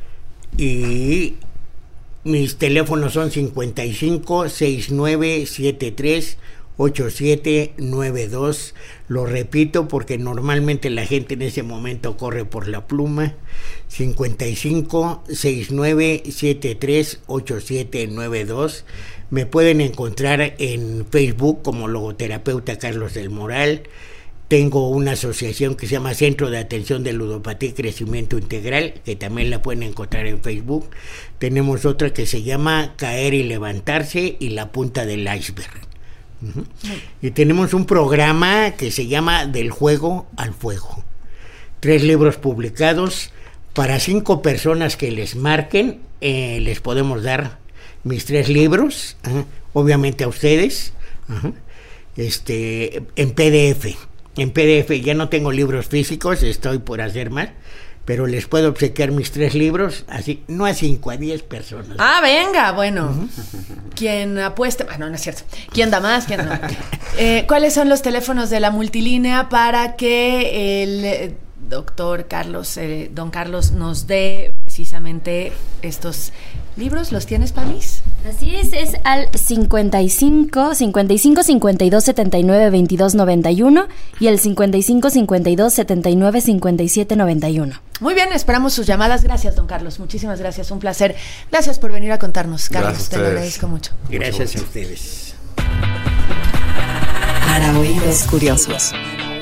Speaker 9: y mis teléfonos son cincuenta y cinco, sesenta y nueve, setenta y tres, ochenta y siete noventa y dos. Lo repito porque normalmente la gente en ese momento corre por la pluma. cincuenta y cinco, sesenta y nueve, setenta y tres, ochenta y siete noventa y dos. Me pueden encontrar en Facebook como logoterapeuta Carlos del Moral. Tengo una asociación que se llama Centro de Atención de Ludopatía y Crecimiento Integral, que también la pueden encontrar en Facebook. Tenemos otra que se llama Caer y Levantarse y la Punta del Iceberg. Uh-huh. Y tenemos un programa que se llama Del Juego al Fuego. Tres libros publicados. Para cinco personas que les marquen, eh, les podemos dar mis tres libros. Uh-huh. Obviamente a ustedes. Uh-huh. Este, en P D F. En P D F ya no tengo libros físicos, estoy por hacer más, pero les puedo obsequiar mis tres libros, así, no a cinco, a diez personas.
Speaker 4: Ah, venga, bueno. Uh-huh. Quien apueste, ah, no, no es cierto. ¿Quién da más? ¿Quién no? eh, ¿Cuáles son los teléfonos de la multilínea para que el eh, doctor Carlos, eh, don Carlos, nos dé precisamente estos libros? ¿Los tienes, Pamis?
Speaker 6: Así es, es al cincuenta y cinco, cincuenta y cinco, cincuenta y dos, setenta y nueve, veintidós, noventa y uno y el cincuenta y cinco, cincuenta y dos, setenta y nueve, cincuenta y siete, noventa y uno.
Speaker 4: Muy bien, esperamos sus llamadas. Gracias, don Carlos. Muchísimas gracias, un placer. Gracias por venir a contarnos, Carlos.
Speaker 10: Gracias,
Speaker 4: te lo agradezco mucho.
Speaker 9: Gracias a ustedes.
Speaker 3: Para oídos curiosos.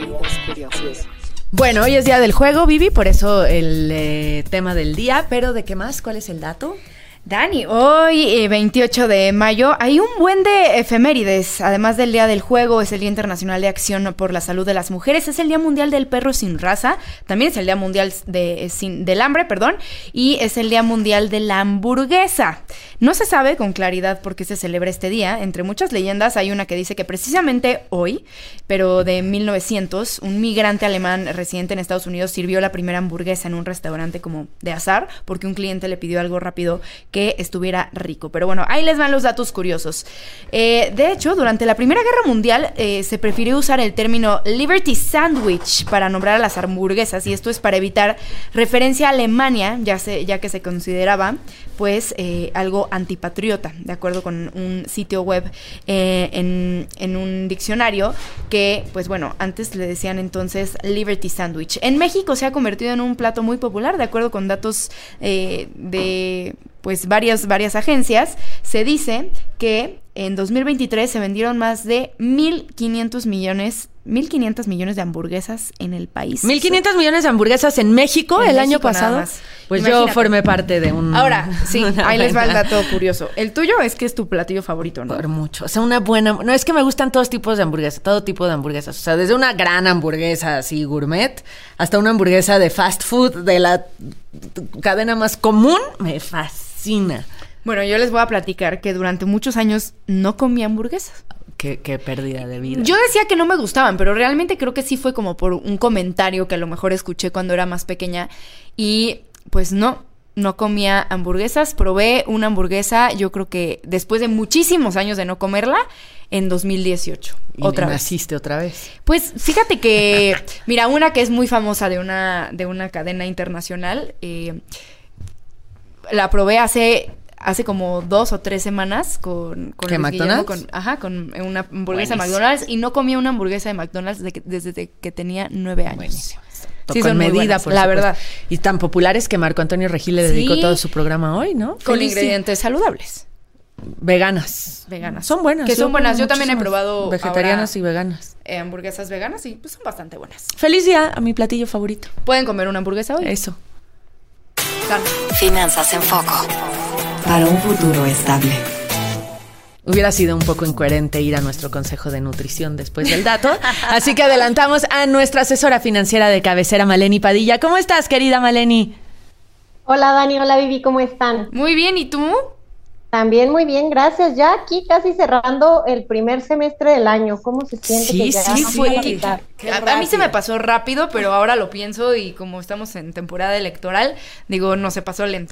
Speaker 4: Bueno, hoy es día del juego, Vivi, por eso el eh, tema del día, pero ¿de qué más? ¿Cuál es el dato?
Speaker 5: Dani, hoy eh, veintiocho de mayo hay un buen de efemérides. Además del Día del Juego, es el Día Internacional de Acción por la Salud de las Mujeres, es el Día Mundial del Perro Sin Raza, también es el Día Mundial de, sin, del Hambre, perdón, y es el Día Mundial de la Hamburguesa. No se sabe con claridad por qué se celebra este día. Entre muchas leyendas hay una que dice que precisamente hoy, pero de mil novecientos, un migrante alemán residente en Estados Unidos sirvió la primera hamburguesa en un restaurante como de azar, porque un cliente le pidió algo rápido que estuviera rico. Pero bueno, ahí les van los datos curiosos. Eh, de hecho, durante la Primera Guerra Mundial eh, se prefirió usar el término Liberty Sandwich para nombrar a las hamburguesas, y esto es para evitar referencia a Alemania, ya, se, ya que se consideraba pues eh, algo antipatriota, de acuerdo con un sitio web eh, en, en un diccionario que, pues bueno, antes le decían entonces Liberty Sandwich. En México se ha convertido en un plato muy popular, de acuerdo con datos eh, de pues varias, varias agencias. Se dice que en dos mil veintitrés se vendieron más de mil quinientos millones de hamburguesas en el país.
Speaker 4: mil quinientos millones de hamburguesas en México en el México año pasado. Pues Imagínate. Yo formé parte de un...
Speaker 5: Ahora, sí, ahí les va el dato curioso. El tuyo es que es tu platillo favorito, ¿no?
Speaker 4: Por mucho. O sea, una buena... No, es que me gustan todos tipos de hamburguesas, todo tipo de hamburguesas. O sea, desde una gran hamburguesa así gourmet hasta una hamburguesa de fast food de la cadena más común. Me fascina.
Speaker 5: Bueno, yo les voy a platicar que durante muchos años no comí hamburguesas.
Speaker 4: Qué, qué pérdida de vida.
Speaker 5: Yo decía que no me gustaban, pero realmente creo que sí fue como por un comentario que a lo mejor escuché cuando era más pequeña. Y pues no, no comía hamburguesas. Probé una hamburguesa, yo creo que después de muchísimos años de no comerla, en dos mil dieciocho.
Speaker 4: ¿Y otra vez? ¿Naciste otra vez?
Speaker 5: Pues fíjate que, mira, una que es muy famosa de una, de una cadena internacional, eh, la probé hace... hace como dos o tres semanas con... con
Speaker 4: ¿Qué, McDonald's?
Speaker 5: Con, ajá, con una hamburguesa de McDonald's, y no comía una hamburguesa de McDonald's desde que, desde que tenía nueve años.
Speaker 4: Buenísimo.
Speaker 5: Sí, son medida, buenas,
Speaker 4: por la supuesto. Verdad. Y tan populares que Marco Antonio Regil le dedicó sí. todo su programa hoy, ¿no?
Speaker 5: Con Feliz ingredientes saludables.
Speaker 4: Veganas.
Speaker 5: Veganas.
Speaker 4: Son buenas.
Speaker 5: Que son buenas. Yo también he probado...
Speaker 4: Vegetarianas
Speaker 5: ahora,
Speaker 4: y veganas.
Speaker 5: Eh, hamburguesas veganas y pues son bastante buenas.
Speaker 4: Feliz día a mi platillo favorito.
Speaker 5: ¿Pueden comer una hamburguesa hoy?
Speaker 4: Eso.
Speaker 5: mexicano.
Speaker 3: Finanzas en Foco. Para un futuro estable.
Speaker 4: Hubiera sido un poco incoherente ir a nuestro consejo de nutrición después del dato. Así que adelantamos a nuestra asesora financiera de cabecera, Maleni Padilla. ¿Cómo estás, querida Maleni?
Speaker 16: Hola, Dani. Hola, Vivi. ¿Cómo están?
Speaker 5: Muy bien. ¿Y tú?
Speaker 16: También muy bien, gracias. Ya aquí casi cerrando el primer semestre del año. ¿Cómo se siente?
Speaker 5: Sí,
Speaker 16: que ya
Speaker 5: sí, fue.
Speaker 16: A,
Speaker 5: a, a mí se me pasó rápido, pero ahora lo pienso y como estamos en temporada electoral, digo, no, se pasó lento.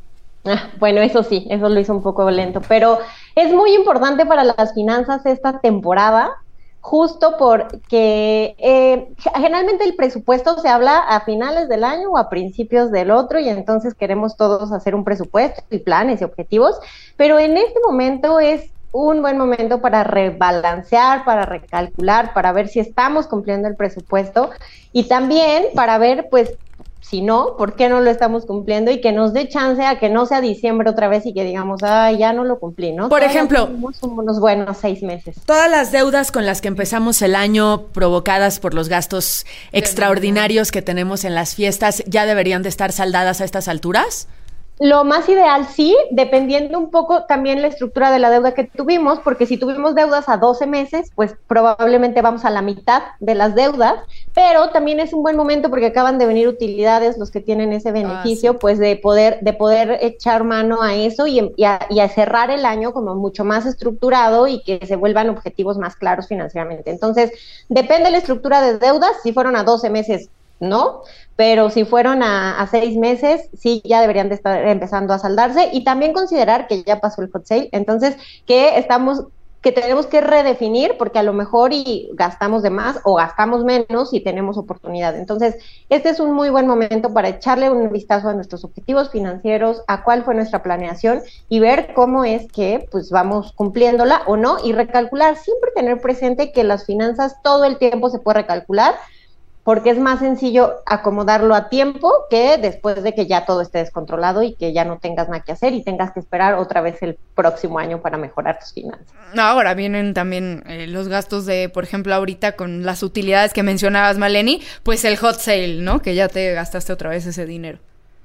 Speaker 16: Ah, bueno, eso sí, eso lo hizo un poco lento, pero es muy importante para las finanzas esta temporada, justo porque eh, generalmente el presupuesto se habla a finales del año o a principios del otro, y entonces queremos todos hacer un presupuesto y planes y objetivos, pero en este momento es un buen momento para rebalancear, para recalcular, para ver si estamos cumpliendo el presupuesto y también para ver, pues, si no, ¿por qué no lo estamos cumpliendo? Y que nos dé chance a que no sea diciembre otra vez y que digamos, ah, ya no lo cumplí, ¿no?
Speaker 4: Por ejemplo,
Speaker 16: unos buenos seis meses.
Speaker 4: Todas las deudas con las que empezamos el año provocadas por los gastos extraordinarios que tenemos en las fiestas, ¿ya deberían de estar saldadas a estas alturas?
Speaker 16: Lo más ideal sí, dependiendo un poco también la estructura de la deuda que tuvimos, porque si tuvimos deudas a doce meses, pues probablemente vamos a la mitad de las deudas, pero también es un buen momento porque acaban de venir utilidades, los que tienen ese beneficio, ah, sí. pues de poder de poder echar mano a eso y, y, a, y a cerrar el año como mucho más estructurado y que se vuelvan objetivos más claros financieramente. Entonces, depende de la estructura de deudas, si fueron a doce meses, no, pero si fueron a, a seis meses, sí, ya deberían de estar empezando a saldarse, y también considerar que ya pasó el hot sale, entonces que estamos, que tenemos que redefinir, porque a lo mejor y gastamos de más o gastamos menos y tenemos oportunidad. Entonces, este es un muy buen momento para echarle un vistazo a nuestros objetivos financieros, a cuál fue nuestra planeación y ver cómo es que pues vamos cumpliéndola o no, y recalcular, siempre tener presente que las finanzas todo el tiempo se puede recalcular, porque es más sencillo acomodarlo a tiempo que después de que ya todo esté descontrolado y que ya no tengas nada que hacer y tengas que esperar otra vez el próximo año para mejorar tus finanzas.
Speaker 5: Ahora vienen también eh, los gastos de, por ejemplo, ahorita con las utilidades que mencionabas, Maleni, pues el hot sale, ¿no? Que ya te gastaste otra vez ese dinero.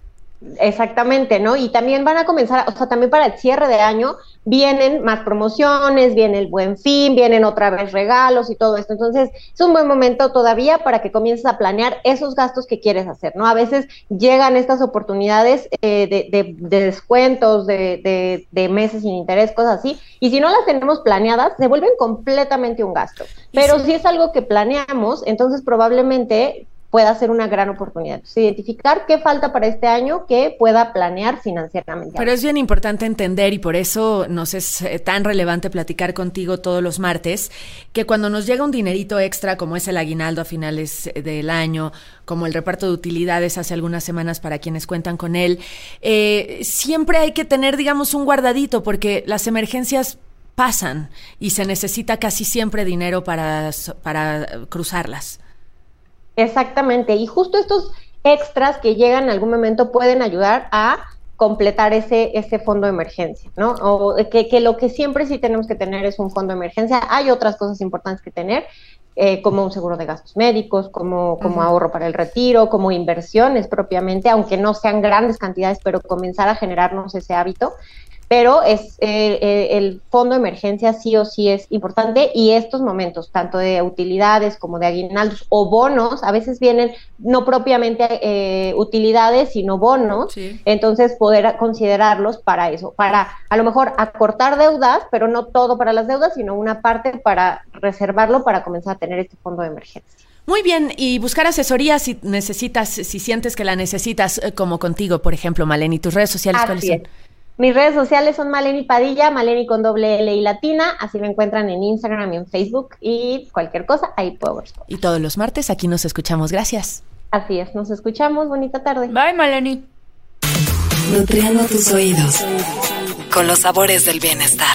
Speaker 16: Exactamente, ¿no? Y también van a comenzar, o sea, también para el cierre de año vienen más promociones, viene el Buen Fin, vienen otra vez regalos y todo esto. Entonces, es un buen momento todavía para que comiences a planear esos gastos que quieres hacer, ¿no? A veces llegan estas oportunidades eh, de, de, de descuentos, de, de, de meses sin interés, cosas así, y si no las tenemos planeadas, se vuelven completamente un gasto. Pero sí. Si es algo que planeamos, entonces probablemente pueda ser una gran oportunidad. Entonces, identificar qué falta para este año que pueda planear financieramente.
Speaker 4: Pero es bien importante entender, y por eso nos es tan relevante platicar contigo todos los martes, que cuando nos llega un dinerito extra, como es el aguinaldo a finales del año, como el reparto de utilidades hace algunas semanas para quienes cuentan con él, eh, siempre hay que tener, digamos, un guardadito, porque las emergencias pasan y se necesita casi siempre dinero para, para cruzarlas.
Speaker 16: Exactamente, y justo estos extras que llegan en algún momento pueden ayudar a completar ese, ese fondo de emergencia, ¿no? O que, que lo que siempre sí tenemos que tener es un fondo de emergencia. Hay otras cosas importantes que tener, eh, como un seguro de gastos médicos, como, como uh-huh. ahorro para el retiro, como inversiones propiamente, aunque no sean grandes cantidades, pero comenzar a generarnos ese hábito. Pero es eh, eh, el fondo de emergencia sí o sí es importante, y estos momentos, tanto de utilidades como de aguinaldos o bonos, a veces vienen no propiamente eh, utilidades, sino bonos, sí. Entonces poder considerarlos para eso, para a lo mejor acortar deudas, pero no todo para las deudas, sino una parte para reservarlo para comenzar a tener este fondo de emergencia.
Speaker 4: Muy bien, y buscar asesoría si necesitas, si sientes que la necesitas, como contigo, por ejemplo, Maleni. ¿Tus redes sociales cuáles son?
Speaker 16: Mis redes sociales son Maleni Padilla, Maleni con doble L y latina, así me encuentran en Instagram y en Facebook, y cualquier cosa, ahí puedo responder.
Speaker 4: Y todos los martes aquí nos escuchamos, gracias.
Speaker 16: Así es, nos escuchamos, bonita tarde.
Speaker 5: Bye, Maleni.
Speaker 3: Nutriendo tus oídos con los sabores del bienestar.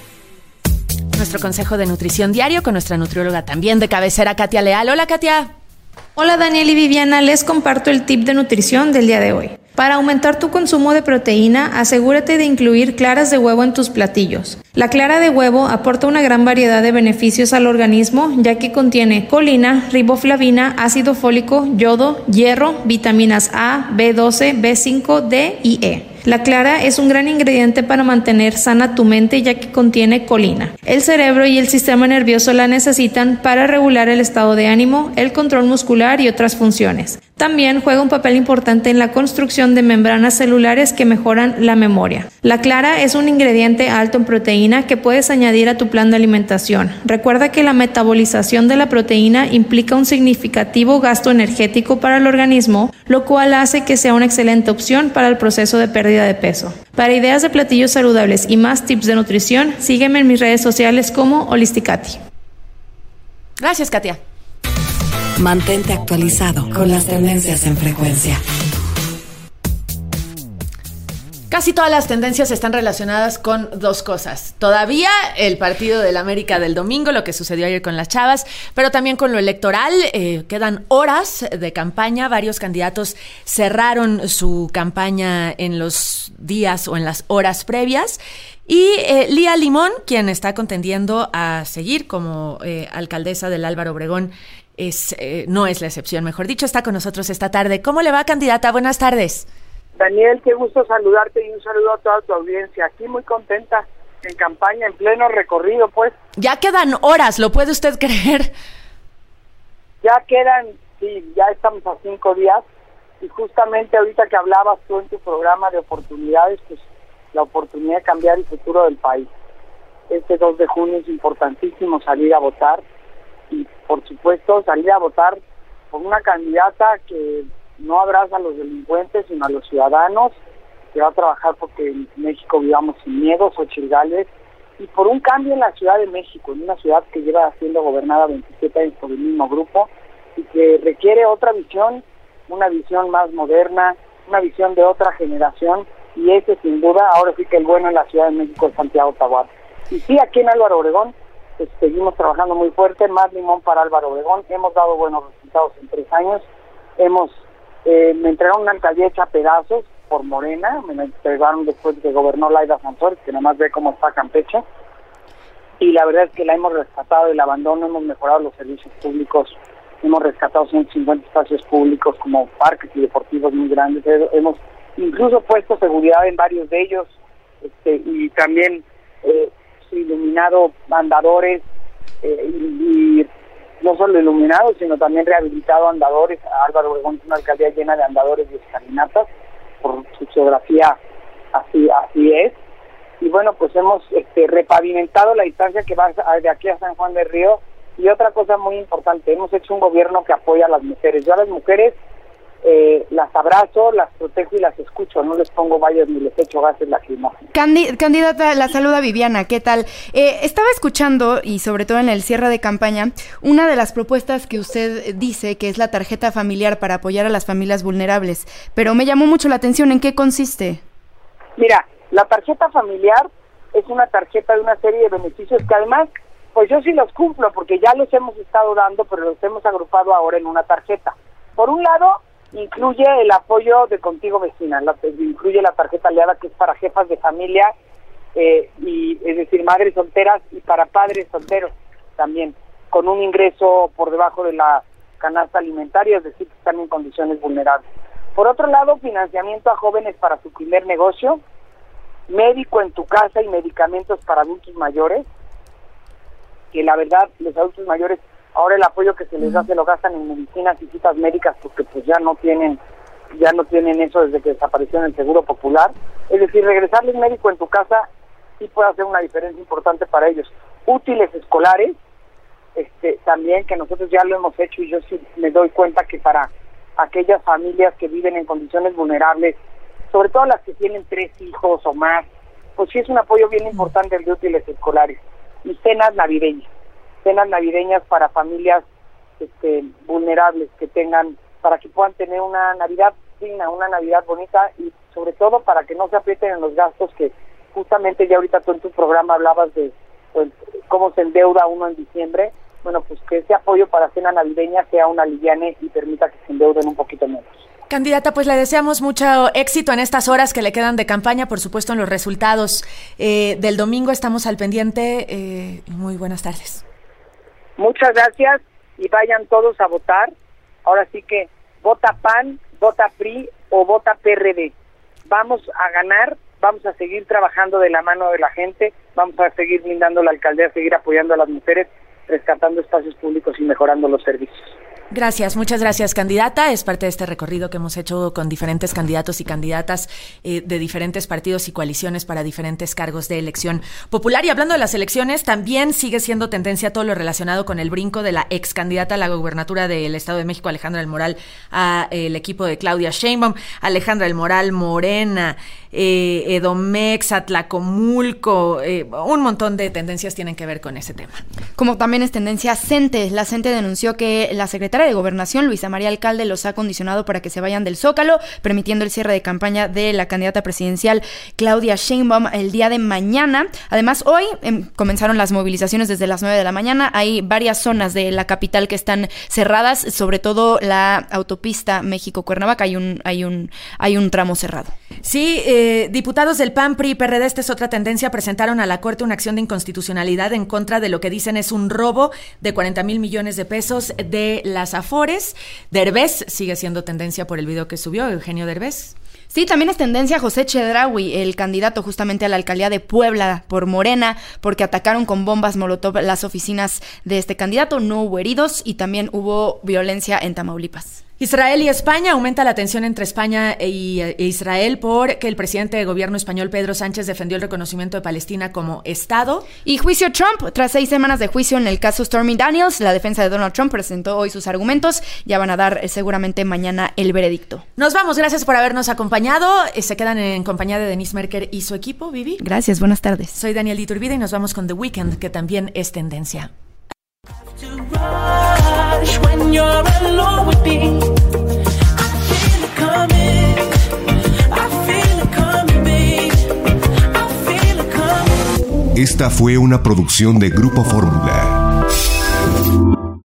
Speaker 4: Nuestro consejo de nutrición diario con nuestra nutrióloga también de cabecera, Katia Leal. Hola, Katia.
Speaker 17: Hola, Daniel y Viviana, les comparto el tip de nutrición del día de hoy. Para aumentar tu consumo de proteína, asegúrate de incluir claras de huevo en tus platillos. La clara de huevo aporta una gran variedad de beneficios al organismo, ya que contiene colina, riboflavina, ácido fólico, yodo, hierro, vitaminas A, B doce, B cinco, D y E. La clara es un gran ingrediente para mantener sana tu mente, ya que contiene colina. El cerebro y el sistema nervioso la necesitan para regular el estado de ánimo, el control muscular y otras funciones. También juega un papel importante en la construcción de membranas celulares que mejoran la memoria. La clara es un ingrediente alto en proteína que puedes añadir a tu plan de alimentación. Recuerda que la metabolización de la proteína implica un significativo gasto energético para el organismo, lo cual hace que sea una excelente opción para el proceso de pérdida de peso. Para ideas de platillos saludables y más tips de nutrición, sígueme en mis redes sociales como Holisticati.
Speaker 4: Gracias, Katia.
Speaker 3: Mantente actualizado con las tendencias en frecuencia.
Speaker 4: Casi todas las tendencias están relacionadas con dos cosas. Todavía el partido del América del domingo, lo que sucedió ayer con las Chavas, pero también con lo electoral. Eh, quedan horas de campaña. Varios candidatos cerraron su campaña en los días o en las horas previas. Y eh, Lía Limón, quien está contendiendo a seguir como eh, alcaldesa del Álvaro Obregón, es eh, no es la excepción, mejor dicho, está con nosotros esta tarde. ¿Cómo le va, candidata? Buenas tardes.
Speaker 18: Daniel, qué gusto saludarte y un saludo a toda tu audiencia. Aquí muy contenta, en campaña, en pleno recorrido, pues.
Speaker 4: Ya quedan horas, ¿lo puede usted creer?
Speaker 18: Ya quedan, sí, ya estamos a cinco días. Y justamente ahorita que hablabas tú en tu programa de oportunidades, pues la oportunidad de cambiar el futuro del país. Este dos de junio es importantísimo salir a votar. Y por supuesto salir a votar por una candidata que no abraza a los delincuentes sino a los ciudadanos, que va a trabajar porque en México vivamos sin miedo, Xochitl Gálvez, y por un cambio en la Ciudad de México, en una ciudad que lleva siendo gobernada veintisiete años por el mismo grupo y que requiere otra visión, una visión más moderna, una visión de otra generación, y ese sin duda, ahora sí que el bueno en la Ciudad de México es Santiago Taboada. Y sí, aquí en Álvaro Obregón pues seguimos trabajando muy fuerte, más limón para Álvaro Obregón, hemos dado buenos resultados en tres años, hemos, eh, me entregaron una alcaldía hecha a pedazos por Morena, me la entregaron después de que gobernó Laida Sansores, que nada más ve cómo está Campeche, y la verdad es que la hemos rescatado del abandono, hemos mejorado los servicios públicos, hemos rescatado ciento cincuenta espacios públicos como parques y deportivos muy grandes, hemos incluso puesto seguridad en varios de ellos, este, y también eh, iluminado andadores eh, y, y no solo iluminados sino también rehabilitado andadores. Álvaro Obregón es una alcaldía llena de andadores y escalinatas, por su geografía así así es, y bueno, pues hemos este, repavimentado la distancia que va de aquí a San Juan del Río. Y otra cosa muy importante, hemos hecho un gobierno que apoya a las mujeres. Yo a las mujeres Eh, las abrazo, las protejo y las escucho, no les pongo vallas ni les echo gases lacrimógenos.
Speaker 5: Candi- candidata, la saluda Viviana, ¿qué tal? Eh, estaba escuchando, y sobre todo en el cierre de campaña, una de las propuestas que usted dice que es la tarjeta familiar para apoyar a las familias vulnerables, pero me llamó mucho la atención, ¿en qué consiste?
Speaker 18: Mira, la tarjeta familiar es una tarjeta de una serie de beneficios que además, pues yo sí los cumplo, porque ya los hemos estado dando, pero los hemos agrupado ahora en una tarjeta. Por un lado, incluye el apoyo de Contigo Vecina, la, incluye la tarjeta aliada que es para jefas de familia, eh, y es decir, madres solteras, y para padres solteros también, con un ingreso por debajo de la canasta alimentaria, es decir, que están en condiciones vulnerables. Por otro lado, financiamiento a jóvenes para su primer negocio, médico en tu casa y medicamentos para adultos mayores, que la verdad, los adultos mayores ahora el apoyo que se les da se lo gastan en medicinas y citas médicas porque pues ya no tienen ya no tienen eso desde que desapareció en el Seguro Popular. Es decir, regresarles médico en tu casa sí puede hacer una diferencia importante para ellos. Útiles escolares, este también, que nosotros ya lo hemos hecho, y yo sí me doy cuenta que para aquellas familias que viven en condiciones vulnerables, sobre todo las que tienen tres hijos o más, pues sí es un apoyo bien importante el de útiles escolares. Y cenas navideñas. cenas navideñas para familias este, vulnerables que tengan, para que puedan tener una Navidad digna, una Navidad bonita, y sobre todo para que no se aprieten en los gastos, que justamente ya ahorita tú en tu programa hablabas de pues, cómo se endeuda uno en diciembre. Bueno, pues que ese apoyo para cena navideña sea una liviane y permita que se endeuden un poquito menos.
Speaker 4: Candidata, pues le deseamos mucho éxito en estas horas que le quedan de campaña, por supuesto en los resultados eh, del domingo. Estamos al pendiente. Eh, muy buenas tardes.
Speaker 18: Muchas gracias y vayan todos a votar. Ahora sí que vota P A N, vota P R I o vota P R D. Vamos a ganar, vamos a seguir trabajando de la mano de la gente, vamos a seguir blindando la alcaldía, seguir apoyando a las mujeres, rescatando espacios públicos y mejorando los servicios.
Speaker 4: Gracias, muchas gracias, candidata. Es parte de este recorrido que hemos hecho con diferentes candidatos y candidatas eh, de diferentes partidos y coaliciones para diferentes cargos de elección popular. Y hablando de las elecciones, también sigue siendo tendencia todo lo relacionado con el brinco de la ex candidata a la gubernatura del Estado de México, Alejandra del Moral, a el equipo de Claudia Sheinbaum. Alejandra del Moral, Morena, eh, Edomex, Atlacomulco, eh, un montón de tendencias tienen que ver con ese tema.
Speaker 5: Como también es tendencia CENTE. La CENTE denunció que la secretaria de Gobernación, Luisa María Alcalde, los ha condicionado para que se vayan del Zócalo, permitiendo el cierre de campaña de la candidata presidencial Claudia Sheinbaum el día de mañana. Además, hoy eh, comenzaron las movilizaciones desde las nueve de la mañana. Hay varias zonas de la capital que están cerradas, sobre todo la autopista México-Cuernavaca. Hay un, hay un, hay un tramo cerrado.
Speaker 4: Sí, eh, diputados del P A N, P R I y P R D, esta es otra tendencia, presentaron a la Corte una acción de inconstitucionalidad en contra de lo que dicen es un robo de cuarenta mil millones de pesos de las Afores. Derbez sigue siendo tendencia por el video que subió, Eugenio Derbez.
Speaker 5: Sí, también es tendencia José Chedraui, el candidato justamente a la alcaldía de Puebla por Morena, porque atacaron con bombas molotov las oficinas de este candidato. No hubo heridos y también hubo violencia en Tamaulipas.
Speaker 4: Israel y España. Aumenta la tensión entre España e Israel porque el presidente de gobierno español, Pedro Sánchez, defendió el reconocimiento de Palestina como Estado.
Speaker 5: Y juicio Trump. Tras seis semanas de juicio en el caso Stormy Daniels, la defensa de Donald Trump presentó hoy sus argumentos. Ya van a dar eh, seguramente mañana el veredicto.
Speaker 4: Nos vamos. Gracias por habernos acompañado. Eh, se quedan en compañía de Denise Merker y su equipo. Vivi.
Speaker 5: Gracias. Buenas tardes.
Speaker 4: Soy Daniel Iturbide y nos vamos con The Weeknd, que también es tendencia.
Speaker 12: When you're alone with me, I feel it coming, I feel it coming, babe, I feel it coming.
Speaker 19: Esta fue una producción de Grupo Fórmula.